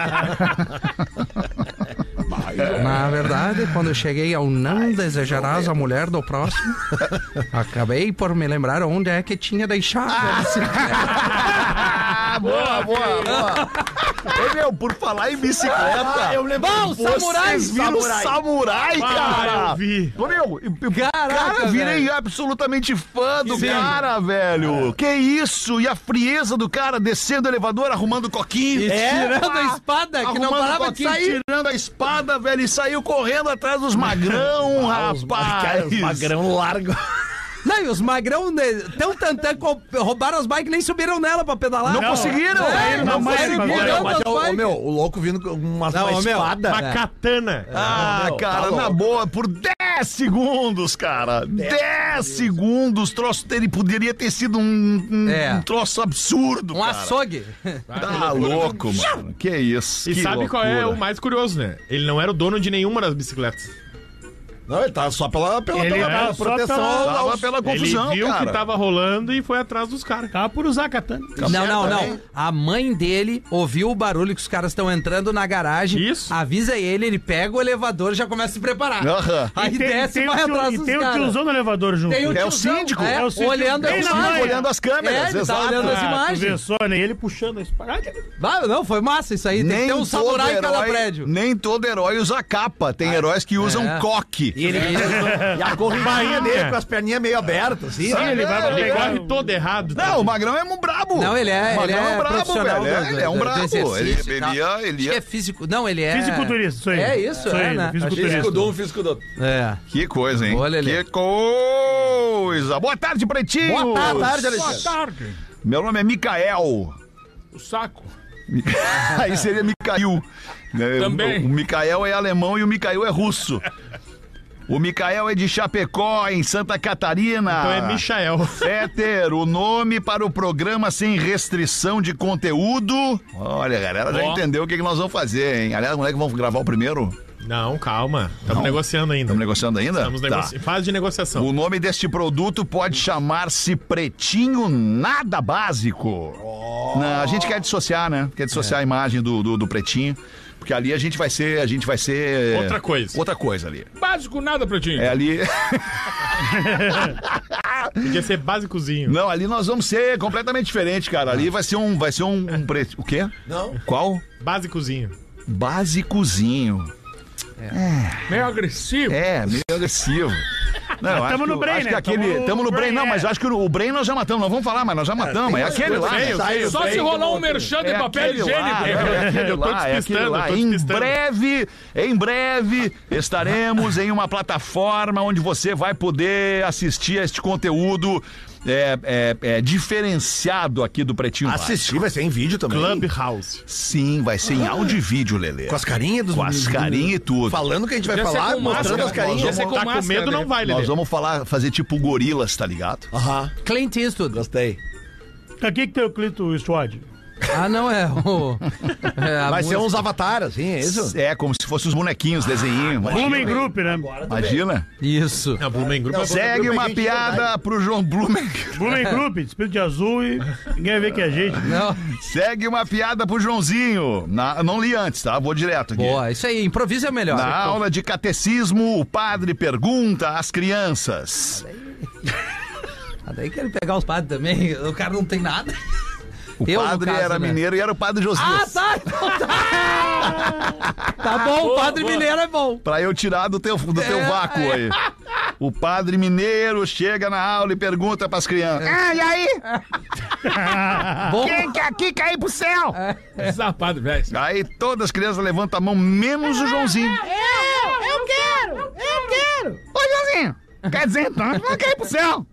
Na verdade, quando eu cheguei ao não desejarás a mulher do próximo, acabei por me lembrar onde é que tinha deixado a bicicleta. Boa, boa, boa. Ô, meu, por falar em bicicleta, eu lembro. Bom, samurai! vocês viram samurai, samurai cara? eu vi. Ô, meu, eu- Caraca, cara, virei velho. absolutamente fã do Sim. cara, velho. Que isso? E a frieza do cara descendo o elevador, arrumando coquinho. E tirando a espada, que não Arrumando parava de coquinho, sair. tirando a espada, velho, e saiu correndo atrás dos magrão, rapaz. Magrão largo. Não, e os magrão né, tão tantã co- roubaram as bikes e nem subiram nela pra pedalar. Não, conseguiram. É, não não conseguiram. conseguiram. Mas, as ô, ô, bikes. meu, o louco vindo com uma, Não, uma ô, meu, espada. Uma katana. Ah, meu, cara, tá na louco. boa, por dez segundos, cara. dez segundos, troço dele poderia ter sido um, um, É. um troço absurdo, Um cara. açougue. Tá louco, mano. Que isso, E que sabe qual é loucura. o mais curioso, né? Ele não era o dono de nenhuma das bicicletas. Não, ele tá só pela, pela, Ele pela, tá pela só proteção. pela- Tava aos- pela confusão, Ele viu cara. que tava rolando e foi atrás dos caras. Tava por usar a katana. Não, não, também. não. A mãe dele ouviu o barulho que os caras estão entrando na garagem. Isso. Avisa ele, ele pega o elevador e já começa a se preparar. Aham. Aí E tem, desce tem e o vai tio- atrás e dos tem o caras. tiozão no elevador junto. Tem o É o tiozão, síndico. É, É o síndico. olhando É as o imagens. síndico olhando as câmeras, É, ele tá exato. olhando as Ah, tu imagens. vê só, né? Ele puxando a espada. Vai, não, foi massa isso aí. Tem que ter um samurai em cada prédio. nem todo herói usa capa. Tem heróis que usam É. coque. E ele e a corridinha dele com as perninhas meio abertas, assim. Sim, né? ele vai Ele pegar. corre todo errado. Não, o Magrão é um brabo. Não, ele é, O ele Magrão é, brabo, profissional velho. do, Ele é um do- do brabo. exercício Ele, e ele tal. ia, ele Acho que ia... é físico. Não, ele é... Fisiculturista, isso aí. É isso, Isso é, aí, né? fisiculturista. Físico do um, físico do outro. É. Que coisa, hein? Boa, Lelê. Que coisa. Boa tarde, Pretinho. Boa tarde, Boa Alexandre. tarde. Meu nome é Micael. O saco. Aí seria Micael. né? Também. O, o Micael é alemão e o Micael é russo. O Micael é de Chapecó, em Santa Catarina. Então é Michael. Fetter, o nome para o programa sem restrição de conteúdo. Olha, galera, já Ó. entendeu o que, que nós vamos fazer, hein? Aliás, moleque, vamos gravar o primeiro? Não, calma. Estamos negociando ainda. Estamos negociando ainda? Estamos Tá. negoci... Fase de negociação. O nome deste produto pode chamar-se Pretinho Nada Básico. Não, a gente quer dissociar, né? Quer dissociar a imagem do, do, do Pretinho. Porque ali a gente vai ser. A gente vai ser. Outra coisa. Outra coisa ali. Básico nada, Pretinho. É ali. Podia ser básicozinho. Não, ali nós vamos ser completamente diferente, cara. Ali vai ser um. Vai ser um, um pre... O quê? Não. Qual? Básicozinho. Básicozinho. Meio agressivo. É, meio agressivo. Não, eu acho tamo que- no Brain, acho que né? aquele. Tamo no Tamo no Brain, Brain, não, é. mas eu acho que o, o Brain nós já matamos. Não vamos falar, mas nós já matamos. É, aquele lá. feio, né? feio. Só se rolar um merchan de É papel aquele lá, higiênico. é aquele Eu tô lá, é despistando, aquele lá. eu tô Em despistando. breve, em breve, estaremos em uma plataforma onde você vai poder assistir a este conteúdo é, é, é, diferenciado aqui do Pretinho Básico. Assistir vai ser em vídeo também. Clubhouse. Sim, vai ser em áudio e vídeo, Lelê. Com as carinhas dos Com as do- carinhas e tudo. Falando que a gente vai Podia ser falar, com mostrando máscara, as carinhas. podia ser com Tá com máscara, medo, né? não vai, Lelê. Nós vamos falar, fazer tipo gorilas, tá ligado? Aham, Clint Eastwood. gostei. Aqui que tem o Clito Eastwood. Ah, não, é o... é a Vai ser música. uns avatares, assim, é isso? É, como se fossem os bonequinhos, desenhinho. Blumen Group, né? Imagina. Isso. Não, Blumen Group. Segue uma gente piada pro João Blumen. Blumen Group, espírito de azul e ninguém vai ver que é a gente. Não. Segue uma piada pro Joãozinho. Na, não li antes, tá? Vou direto aqui. Boa, isso aí, improviso é melhor. Na aula de catecismo, o padre pergunta às crianças. Ah, daí quero pegar os padres também, o cara não tem nada. O Eu, no padre caso, era né? mineiro e era o padre Josias. Ah, tá, então tá. Tá bom, o padre mineiro é bom. Pra eu tirar do teu, do teu É, vácuo é. aí. O padre mineiro chega na aula e pergunta pras crianças. Ah, e aí? Bom. Quem quer aqui cair pro céu? Zapado, velho. Aí todas as crianças levantam a mão, menos o Joãozinho. Eu, eu quero! Eu quero! Ô, Joãozinho, quer dizer então que vai cair pro céu?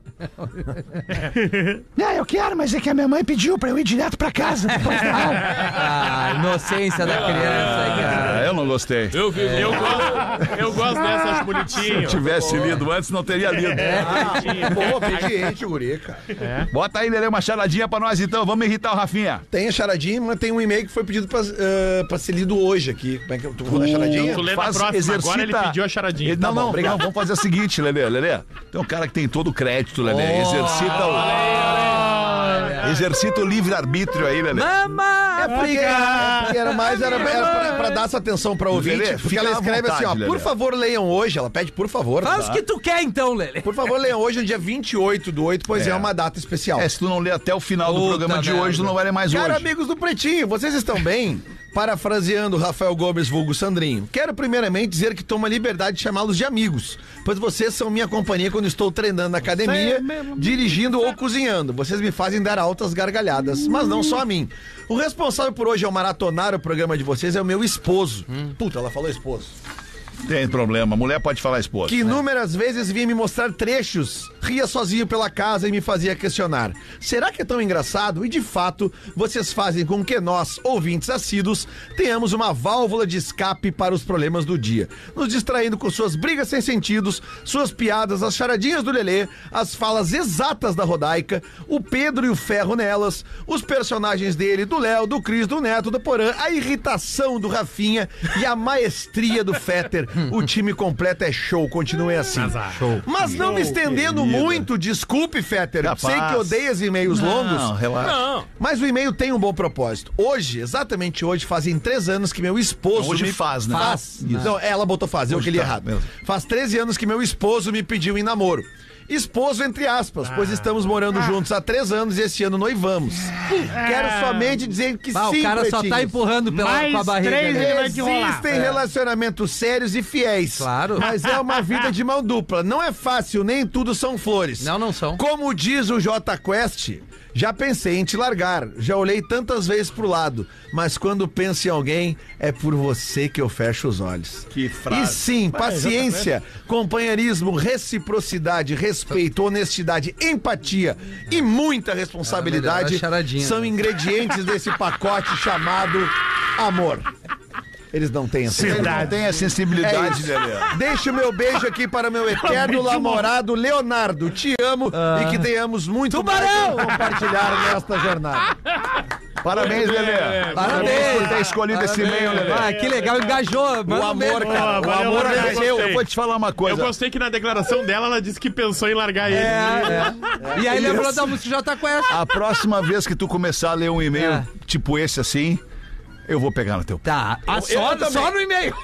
Ah, eu quero, mas é que a minha mãe pediu pra eu ir direto pra casa depois da aula. A inocência da criança, cara. Ah, eu não gostei. Eu vi. Eu gosto, eu gosto dessas, acho bonitinho. Se tivesse lido antes, não teria lido. Pô, obediente, guri, cara. Bota aí, Lelê, uma charadinha pra nós então. Vamos irritar o Rafinha. Tem a charadinha, mas tem um e-mail que foi pedido pra, eh, pra ser lido hoje aqui. Como é que eu tô falando a charadinha? Tu lê na próxima, agora ele pediu a charadinha. Ele- Tá não, bom, não, obrigado. não, vamos fazer o seguinte, Lelê, Lelê. Tem um cara que tem todo o crédito, Lelê. Exercita o... Exercita o livre-arbítrio aí, Lelê. Mama, É porque, é porque era mais era, era pra, pra dar essa atenção pra ouvinte. Lelê, Porque fica ela à escreve vontade, assim, ó, Lelê. por favor, leiam hoje. Ela pede, por favor. Faz tá? o que tu quer então, Lelê. Por favor, leiam hoje, no dia vinte e oito do oito, pois é, É. uma data especial. É, se tu não ler até o final do Puta programa de merda. hoje, tu não vai ler mais Cara, hoje. amigos do Pretinho, vocês estão bem? Parafraseando Rafael Gomes, vulgo Sandrinho. Quero primeiramente dizer que tomo a liberdade de chamá-los de amigos, pois vocês são minha companhia quando estou treinando na academia, dirigindo ou cozinhando. Vocês me fazem dar altas gargalhadas, mas não só a mim. O responsável por hoje ao maratonar o programa de vocês é o meu esposo. Puta, ela falou esposo. Tem problema, mulher pode falar esposa. Que inúmeras vezes vinha me mostrar trechos ria sozinho pela casa e me fazia questionar. Será que é tão engraçado? E de fato, vocês fazem com que nós, ouvintes assíduos, tenhamos uma válvula de escape para os problemas do dia, nos distraindo com suas brigas sem sentidos, suas piadas, as charadinhas do Lelê, as falas exatas da Rodaica, o Pedro e o ferro nelas, os personagens dele, do Léo, do Cris, do Neto, do Porã, a irritação do Rafinha e a maestria do Fetter. O time completo é show, continue assim. Show. Mas não me estendendo muito, desculpe, Fetter, Capaz. sei que odeias e-mails Não, longos, relaxa. Não. mas o e-mail tem um bom propósito. Hoje, exatamente hoje, fazem três anos que meu esposo Hoje me faz, né? Faz. Não, ela botou fazer, eu que li tá, errado. mesmo. Faz treze anos que meu esposo me pediu em namoro. Esposo entre aspas, pois estamos morando juntos há três anos e esse ano noivamos. Quero somente dizer que Ah, sim, o cara só pretinhos. tá empurrando pela, Mais com a barriga. três né? ele vai te rolar. Existem relacionamentos sérios e fiéis. Claro. Mas é uma vida de mão dupla. Não é fácil, nem tudo são flores. Não, não são. Como diz o J Quest, já pensei em te largar. Já olhei tantas vezes pro lado. Mas quando penso em alguém, é por você que eu fecho os olhos. Que frase. E sim, paciência, companheirismo, reciprocidade, respeito, honestidade, empatia e muita Ah, responsabilidade melhor a charadinha, são né? ingredientes desse pacote chamado amor. Eles não têm essa Ele não tem a É sensibilidade, isso. Lelê. Deixa o meu beijo aqui para meu eterno namorado Leonardo. Te amo e que tenhamos muito Tubarão! mais a compartilhar nesta jornada. Parabéns, Lelê. Parabéns. por ter escolhido esse Parabéns. e-mail, Lelê. Ah, que legal, engajou. O Manda um beijo. amor, cara. Ó, O valeu, amor valeu, venceu. gostei. Eu vou te falar uma Eu coisa. gostei que na declaração dela ela disse que pensou em largar ele. É, é. E aí lembrou da música J Quest. A próxima vez que tu começar a ler um e-mail É. tipo esse assim, eu vou pegar no teu pé. Tá, ah, só, eu só no e-mail.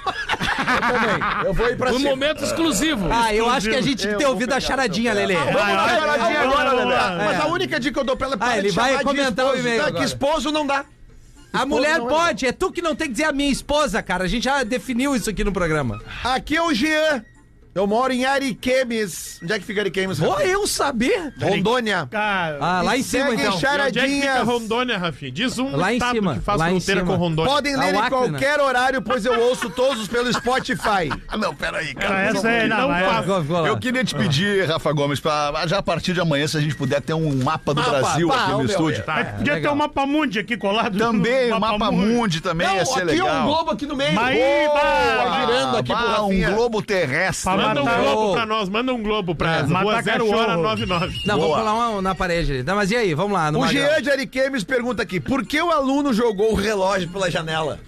Eu vou ir pra Um cima. momento exclusivo. Ah, eu acho que a gente tem que ter ouvido a charadinha, Lelê. Vamos na Ah, charadinha ah, agora, ah, Lelê. ah, Mas é. a única dica que eu dou pra ela é Ah, para ele de vai chamar de comentar o esposo. e-mail Não, é agora. que esposo não dá. A Esposo mulher não é. pode, é tu que não tem que dizer a minha esposa, cara. A gente já definiu isso aqui no programa. Aqui é o Jean. Eu moro em Ariquemes. Onde é que fica Ariquemes? Vou Rafinha? eu saber. Rondônia. Cara, Ah, lá em cima Segue então. Onde é que fica charadinhas. Rondônia, Rafinha? Diz um Lá em estado cima, que faz lá em fronteira cima. com Rondônia. Podem ler A em Acre, qualquer horário, pois eu ouço todos pelo Spotify. Ah, não, peraí, cara, cara. essa aí, não, vai. Ficou- ficou lá. Eu queria te pedir, Rafa Gomes, pra já a partir de amanhã, se a gente puder ter um mapa do Mapa, Brasil pá, aqui ô, no meu, estúdio. Mas podia legal. ter um mapa mundi aqui colado. Também, no o mapa mundi também ia ser aqui é um legal. globo aqui no meio. Mas aí, Boa, bah, girando aqui pro Ah, um Rafinha. globo terrestre. Pra Manda um matar- globo Ô. pra nós, manda um globo pra É, rua matar zero hora cachorro. nove nove. Não, Boa. vamos colar uma na parede ali. Tá, mas e aí? Vamos lá. No O Magrão. Jean de Ariquemes pergunta aqui, por que o aluno jogou o relógio pela janela?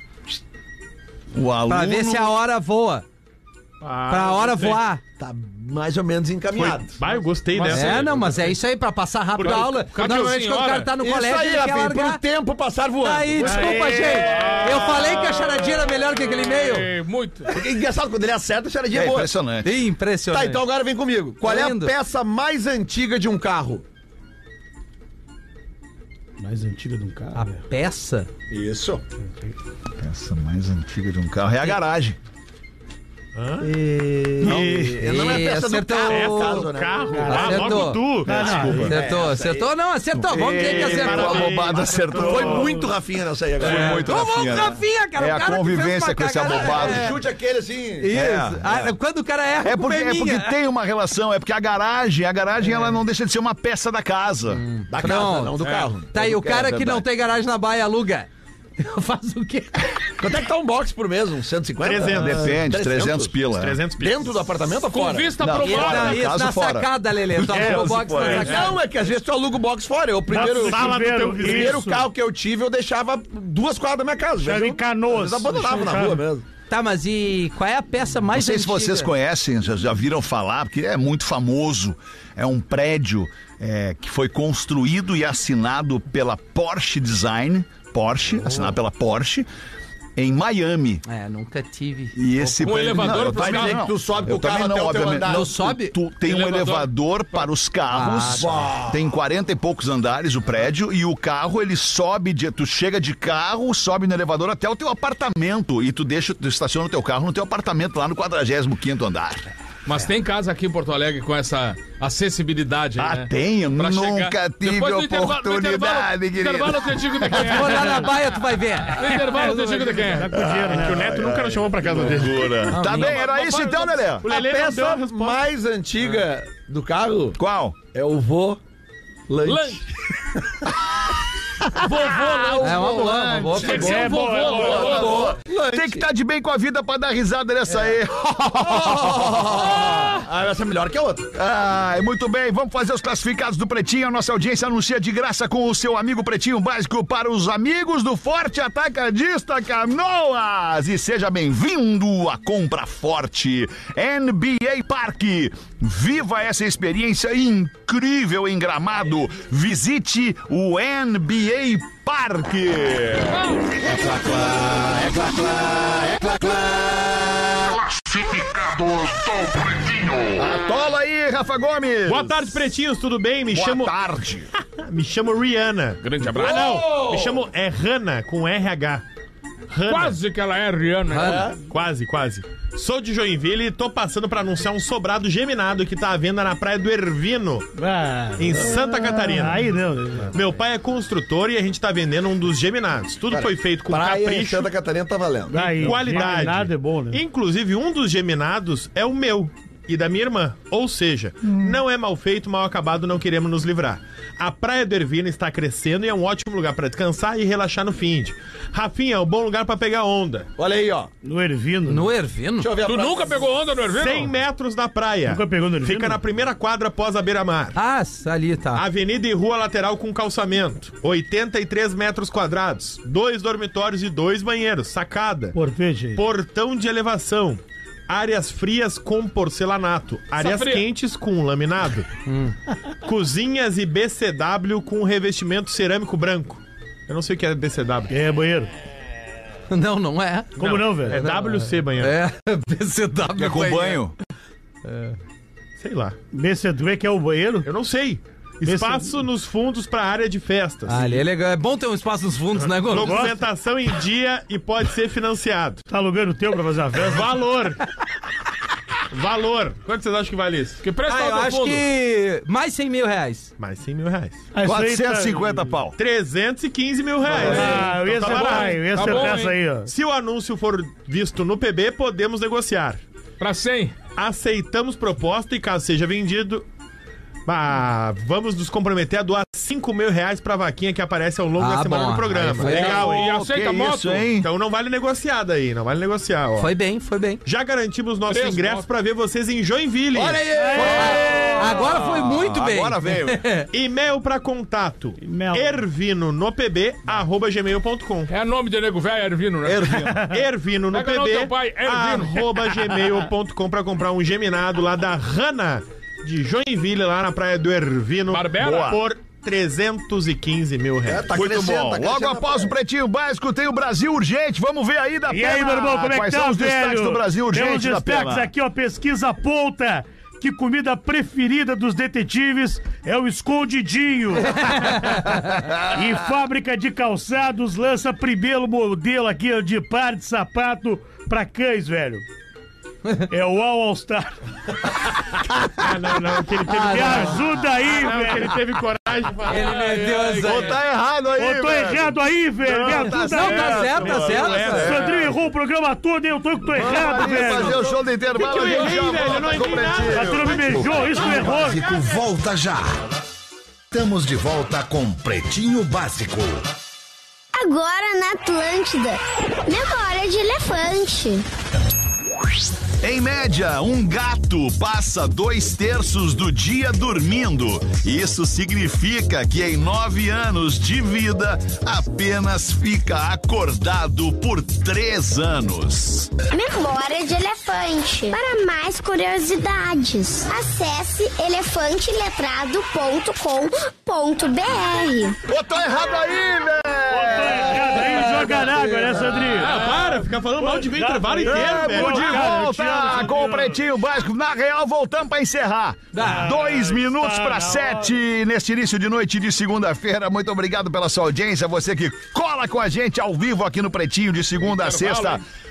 O aluno... Pra ver se a hora voa. Pra hora voar. Tá mais ou menos encaminhado. Vai, eu gostei Mas dessa. É, não, mas é isso aí, pra passar rápido Porque a aula. o cara Normalmente de quando o cara senhora- tá no Isso colégio, aí, ele quer Rafinha, largar. por tempo passar voando. Aí, desculpa, Aê. gente. Eu falei que a charadinha era melhor que aquele e-mail. É, muito. É engraçado, quando ele acerta, a charadinha É é boa. impressionante. Tá, Impressionante. então agora vem comigo. Qual é a Lindo. peça mais antiga de um carro? Mais antiga de um carro. A né? peça? Isso. Peça mais antiga de um carro é a garagem. E... Não é a Ih, peça do acertou. carro, é O a casa, né? Carro, ah, Acertou. logo tu. Não, não, Acertou, acertou. Não, acertou. Vamos dizer que acertou. A bobada acertou. Foi muito Rafinha nessa aí agora. Foi muito Vamos, Rafinha, né? Rafinha, cara. É o a cara que fez convivência uma com esse cagada. abobado. É. Chute aquele assim. Isso. É. Ah, quando o cara erra, É a culpa porque, é minha. porque tem uma relação, é porque a garagem, a garagem ela não deixa de ser uma peça da casa. Da Pronto. casa, não do carro. Tá aí, o cara É que verdade. não tem garagem na Baia aluga. Faz o quê? Quanto é que tá um box por mês? Uns cento e cinquenta? trezentos. Depende, trezentos pila. é. trezentos pila. Dentro do apartamento ou Com fora? vista Não, aprovada. fora. Não, isso caso na fora. sacada, Lelê. Tu É, aluga o se box for, na é. sacada. Não, é que às vezes tu aluga o box fora. Eu, o primeiro, sala do teu o primeiro Isso. carro que eu tive, eu deixava duas quadras da minha casa. Chave Às em vezes eu- Canoas. às vezes abandonava na Chave. rua mesmo. Tá, mas e qual é a peça mais Não sei se antiga? vocês conhecem, já, já viram falar, porque é muito famoso. É um prédio é, que foi construído e assinado pela Porsche Design, Porsche, assinado pela Porsche, em Miami. É, nunca tive. E esse Com prédio- elevador eu pros tô carros? dizendo Tu sobe com eu o carro também não, até o teu obviamente. andar. Não, Tu sobe? Tu tem um Elevador. elevador para os carros. Ah, Tem quarenta e poucos andares o prédio e o carro ele sobe, de, tu chega de carro, sobe no elevador até o teu apartamento e tu deixa, tu estaciona o teu carro no teu apartamento lá no quadragésimo quinto andar. Mas tem casa aqui em Porto Alegre com essa acessibilidade. Ah, né? tem? Eu Pra nunca chegar- tive Depois do intervalo- no oportunidade, intervalo- querido. intervalo eu te digo de quem Vou lá é. na Baia, tu vai ver. No intervalo eu te digo de quem Tá é. com dinheiro, né? Que o Neto nunca nos chamou pra casa dele. Tá bem, era mas- isso mas- então, Lelê? O A Lelê não deu a peça resposta. mais antiga do carro Qual? é o vô lanche. Lanche. Vovô lanche. É uma boa, uma boa. Tem que ser É um bom, vovô é bom, é lanche. bom. Lanche. Tem que estar de bem com a vida pra dar risada nessa aí. Ah, essa é melhor que a outra. Ai, muito bem, vamos fazer os classificados do Pretinho. A nossa audiência anuncia de graça com o seu amigo Pretinho Básico para os amigos do Forte Atacadista Canoas. E seja bem-vindo à Compra Forte N B A Parque. Viva essa experiência incrível em Gramado. Visite o N B A Parque. Classificados do Pretinho. Atola aí, Rafa Gomes. Boa tarde, pretinhos, tudo bem? Me Boa chamo. tarde. Me chamo Rihanna. Grande Ah, abraço. não. Me chamo é Hanna, com R H. Hanna. Quase que ela é Rihanna. Ah, Quase, quase. Sou de Joinville e tô passando pra anunciar um sobrado geminado que tá à venda na praia do Ervino, Ah, em Santa Catarina. aí não. né? Meu pai é construtor e a gente tá vendendo um dos geminados. Tudo foi feito com Praia em capricho Santa Catarina tá valendo. Aí, qualidade. Nada é bom, né? Inclusive, um dos geminados é o meu e da minha irmã. Ou seja, não é mal feito, mal acabado, não queremos nos livrar. A Praia do Ervino está crescendo e é um ótimo lugar para descansar e relaxar no fim de. Rafinha, é um bom lugar para pegar onda. Olha aí, ó. No Ervino. No Ervino? Deixa eu ver a Tu praia. nunca pegou onda no Ervino? cem metros da praia. Nunca pegou no Ervino? Fica na primeira quadra após a beira-mar. Ah, ali tá. Avenida e rua lateral com calçamento. oitenta e três metros quadrados. Dois dormitórios e dois banheiros. Sacada. Portete aí. Portão de elevação. Áreas frias com porcelanato. Áreas fria. quentes com laminado. Cozinhas e B C W com revestimento cerâmico branco. Eu não sei o que é B C W. É, banheiro. Não, não é. Como não, velho? É W C banheiro. É, B C W. É com banho? Sei lá. B C W que é o banheiro? Eu não sei. Espaço nos fundos para área de festas. Ah, ali é legal. É bom ter um espaço nos fundos, né, Gomes? Documentação em dia e pode ser financiado. Tá alugando o teu pra fazer a festa? Valor. Valor. Quanto vocês acham que vale isso? Que preço Ah, tá eu o teu acho fundo? que mais cem mil reais. Mais cem mil reais. Ah, isso aí quatrocentos e tá- cinquenta pau. trezentos e quinze mil reais. Ah, eu ia Então tá acertar, barato. eu ia Tá acertar bom, essa aí, ó. Se o anúncio for visto no P B, podemos negociar. Pra cem. Aceitamos proposta e caso seja vendido, ah, vamos nos comprometer a doar cinco mil reais pra vaquinha que aparece ao longo Ah, da semana bom. no programa. Aí foi Legal, hein? E aceita que moto? isso, hein? Então não vale negociar aí, não vale negociar, ó. Foi bem, foi bem. Já garantimos nossos Três ingressos motos. pra ver vocês em Joinville. Olha aí! Agora foi muito bem. Agora veio. E-mail pra contato. E-mail. Ervino no pb arroba gmail ponto com. É nome de nego velho, Ervino, né? Ervino no Pega o nome do pb teu pai, Ervino. arroba gmail ponto com pra comprar um geminado lá da Hanna de Joinville, lá na praia do Ervino. Barbera? Boa. Por trezentos e quinze mil reais. Tá Muito crescendo, bom. tá Logo crescendo a após o praia. Pretinho Básico tem o Brasil Urgente. Vamos ver aí da E aí, meu irmão, como é que Quais tá, são os destaques velho? do Brasil Tem uns Urgente da destaques Pena? aqui, ó, pesquisa aponta que comida preferida dos detetives é o escondidinho. E fábrica de calçados lança primeiro modelo aqui ó, de par de sapato pra cães, velho. É o All All Star. Ah, não, não, que ele teve Me coragem. ajuda aí, Não, que velho. ele teve coragem de falar. Ele meteu essa. Ou tá errado aí, Eu tô velho. errado aí, velho. Me Não, ajuda tá aí. Não, tá certo, tá certo. É. Sandrinho errou o programa todo, eu tô, tô errado, Vamos fazer velho. o show do intervalo. Que que eu a gente errei, já velho? Eu não volta com o errei nada. Pretinho. A turma me beijou, isso tu errou. Básico volta já. Estamos de volta com Pretinho Básico. Agora na Atlântida. Memória de elefante. Em média, um gato passa dois terços do dia dormindo. Isso significa que em nove anos de vida, apenas fica acordado por três anos. Memória de elefante. Para mais curiosidades, acesse elefante letrado ponto com ponto b r. Ô, tô errado aí, velho! Tô errado aí, joga na água, né, Sandrinho? Ah, para, fica falando mal de mim o intervalo inteiro, Tamo de velho. volta com o Pretinho Básico. Na real, voltamos pra encerrar. Dois minutos tá pra na sete neste início de noite de segunda-feira. Muito obrigado pela sua audiência. Você que cola com a gente ao vivo aqui no Pretinho de segunda a sexta.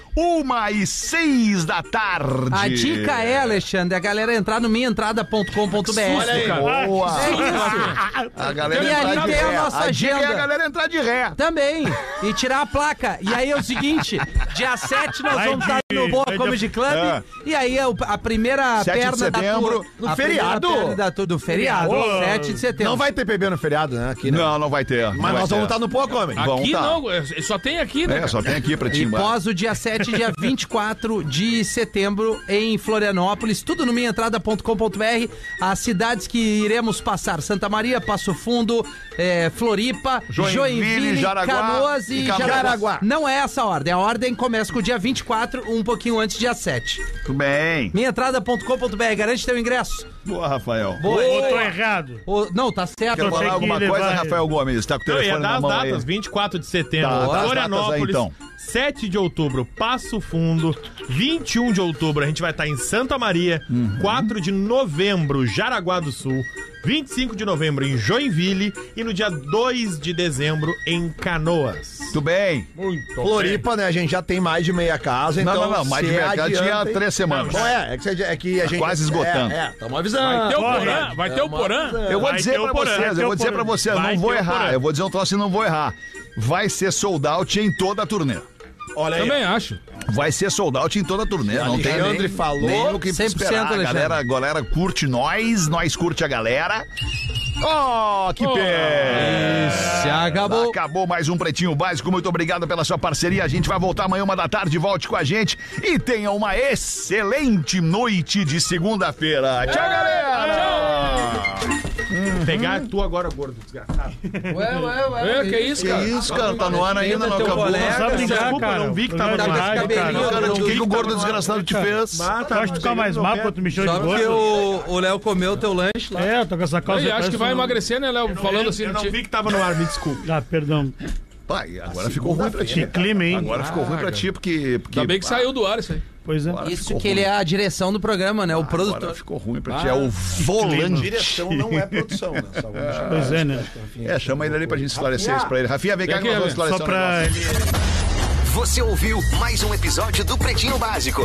uma e seis da tarde. A dica é, Alexandre, a galera entrar no minha entrada ponto com ponto b r. Olha aí. Boa. É isso. A galera E entrar ali de tem a ré. nossa A dica agenda. é a galera entrar de ré. Também. E tirar a placa. E aí é o seguinte, dia sete nós Vai vamos estar de- no Boa vai de- Comedy Club. É. E aí é o- a primeira sete de perna setembro, da tua... no a primeira feriado. perna da tua- do feriado. Feriado. sete de setembro. Não vai ter P B no feriado, né? Aqui, né? Não, não vai ter. Mas nós vamos estar no Poa Comedy. Vamos Aqui tá. não, é- só tem aqui, né? É, só tem aqui pra ti. E embaixo. pós o dia sete e dia vinte e quatro de setembro em Florianópolis, tudo no minha entrada ponto com ponto b r. As cidades que iremos passar: Santa Maria, Passo Fundo, eh, Floripa, Joinville, Joinville, Jaraguá Canoas e, e Canoas. Jaraguá. Não é essa a ordem. A ordem começa com o dia vinte e quatro, um pouquinho antes do dia sete. Tudo bem. minha entrada ponto com ponto b r. Garante teu ingresso. Boa, Rafael. Boa. Ou tô errado? Ô, não, tá certo. Quer Tô falar tem alguma que coisa, levar- Rafael Gomes? Tá com o Eu ia telefone dar na as mão datas, aí. vinte e quatro de setembro, Tá, dá as datas Florianópolis, aí, então. sete de outubro, Passo Fundo, vinte e um de outubro, a gente vai estar em Santa Maria, Uhum. quatro de novembro, Jaraguá do Sul, vinte e cinco de novembro em Joinville e no dia dois de dezembro em Canoas. Tudo bem. Floripa, né? A gente já tem mais de meia casa, Não, então. não, não. Mais de se mercado tinha adiantem- três semanas. Bom, é, é que, você- é que a gente. quase esgotando. É, é, tamo avisando. Vai ter o Corre. Porã? Vai ter o Porã? Eu vou Vai dizer ter o pra Porã, vai vocês, ter eu o vou dizer Porã. pra vocês, Vai não vou ter o errar. Porã. Eu vou dizer um troço e não vou errar. Vai ser sold out em toda a turnê. Olha aí. Também acho. Vai ser sold out em toda a turnê. Não tem Alexandre nem, falou, nem o que cem por cento, esperar. A Alexandre. galera, a galera curte nós, nós curte a galera. Oh, que pena! Se acabou. Acabou mais um Pretinho Básico. Muito obrigado pela sua parceria. A gente vai voltar amanhã, uma da tarde. Volte com a gente e tenha uma excelente noite de segunda-feira. Tchau, galera! Pegar tu agora, gordo, desgraçado. Ué, ué, ué. É, que isso, Que cara? isso, cara? Tá no ar ainda, não Teu acabou. colega, Só brincar, Desculpa, cara. não vi que O tava programa no de rádio, rádio, cabelinho, cara. Cara, o que, que o gordo tava no desgraçado te fez? Ah, Tu acha que tu fica mais magro quando tu me chama de Só porque gordo? o o Léo comeu teu lanche lá. É, eu tô com essa calça. Aí, acho parece que vai um- emagrecer, né, Léo? Falando assim. Eu não ti- vi que tava no ar, me desculpe. Ah, perdão. Pai, agora ficou ruim pra ti. Que clima, hein? Agora ficou ruim pra ti, porque... porque Ainda bem que saiu do ar isso aí. Pois é. Isso ficou que ele é a direção do programa, né? O Agora produtor. ficou ruim pra ti. É o volante. Direção não é produção, né? Só vamos deixar- Pois é, né? É, chama ele ali pra gente esclarecer isso pra ele. Rafinha, vem cá que Vem nós aqui, vamos esclarecer Só um pra negócio. ele. Você ouviu mais um episódio do Pretinho Básico.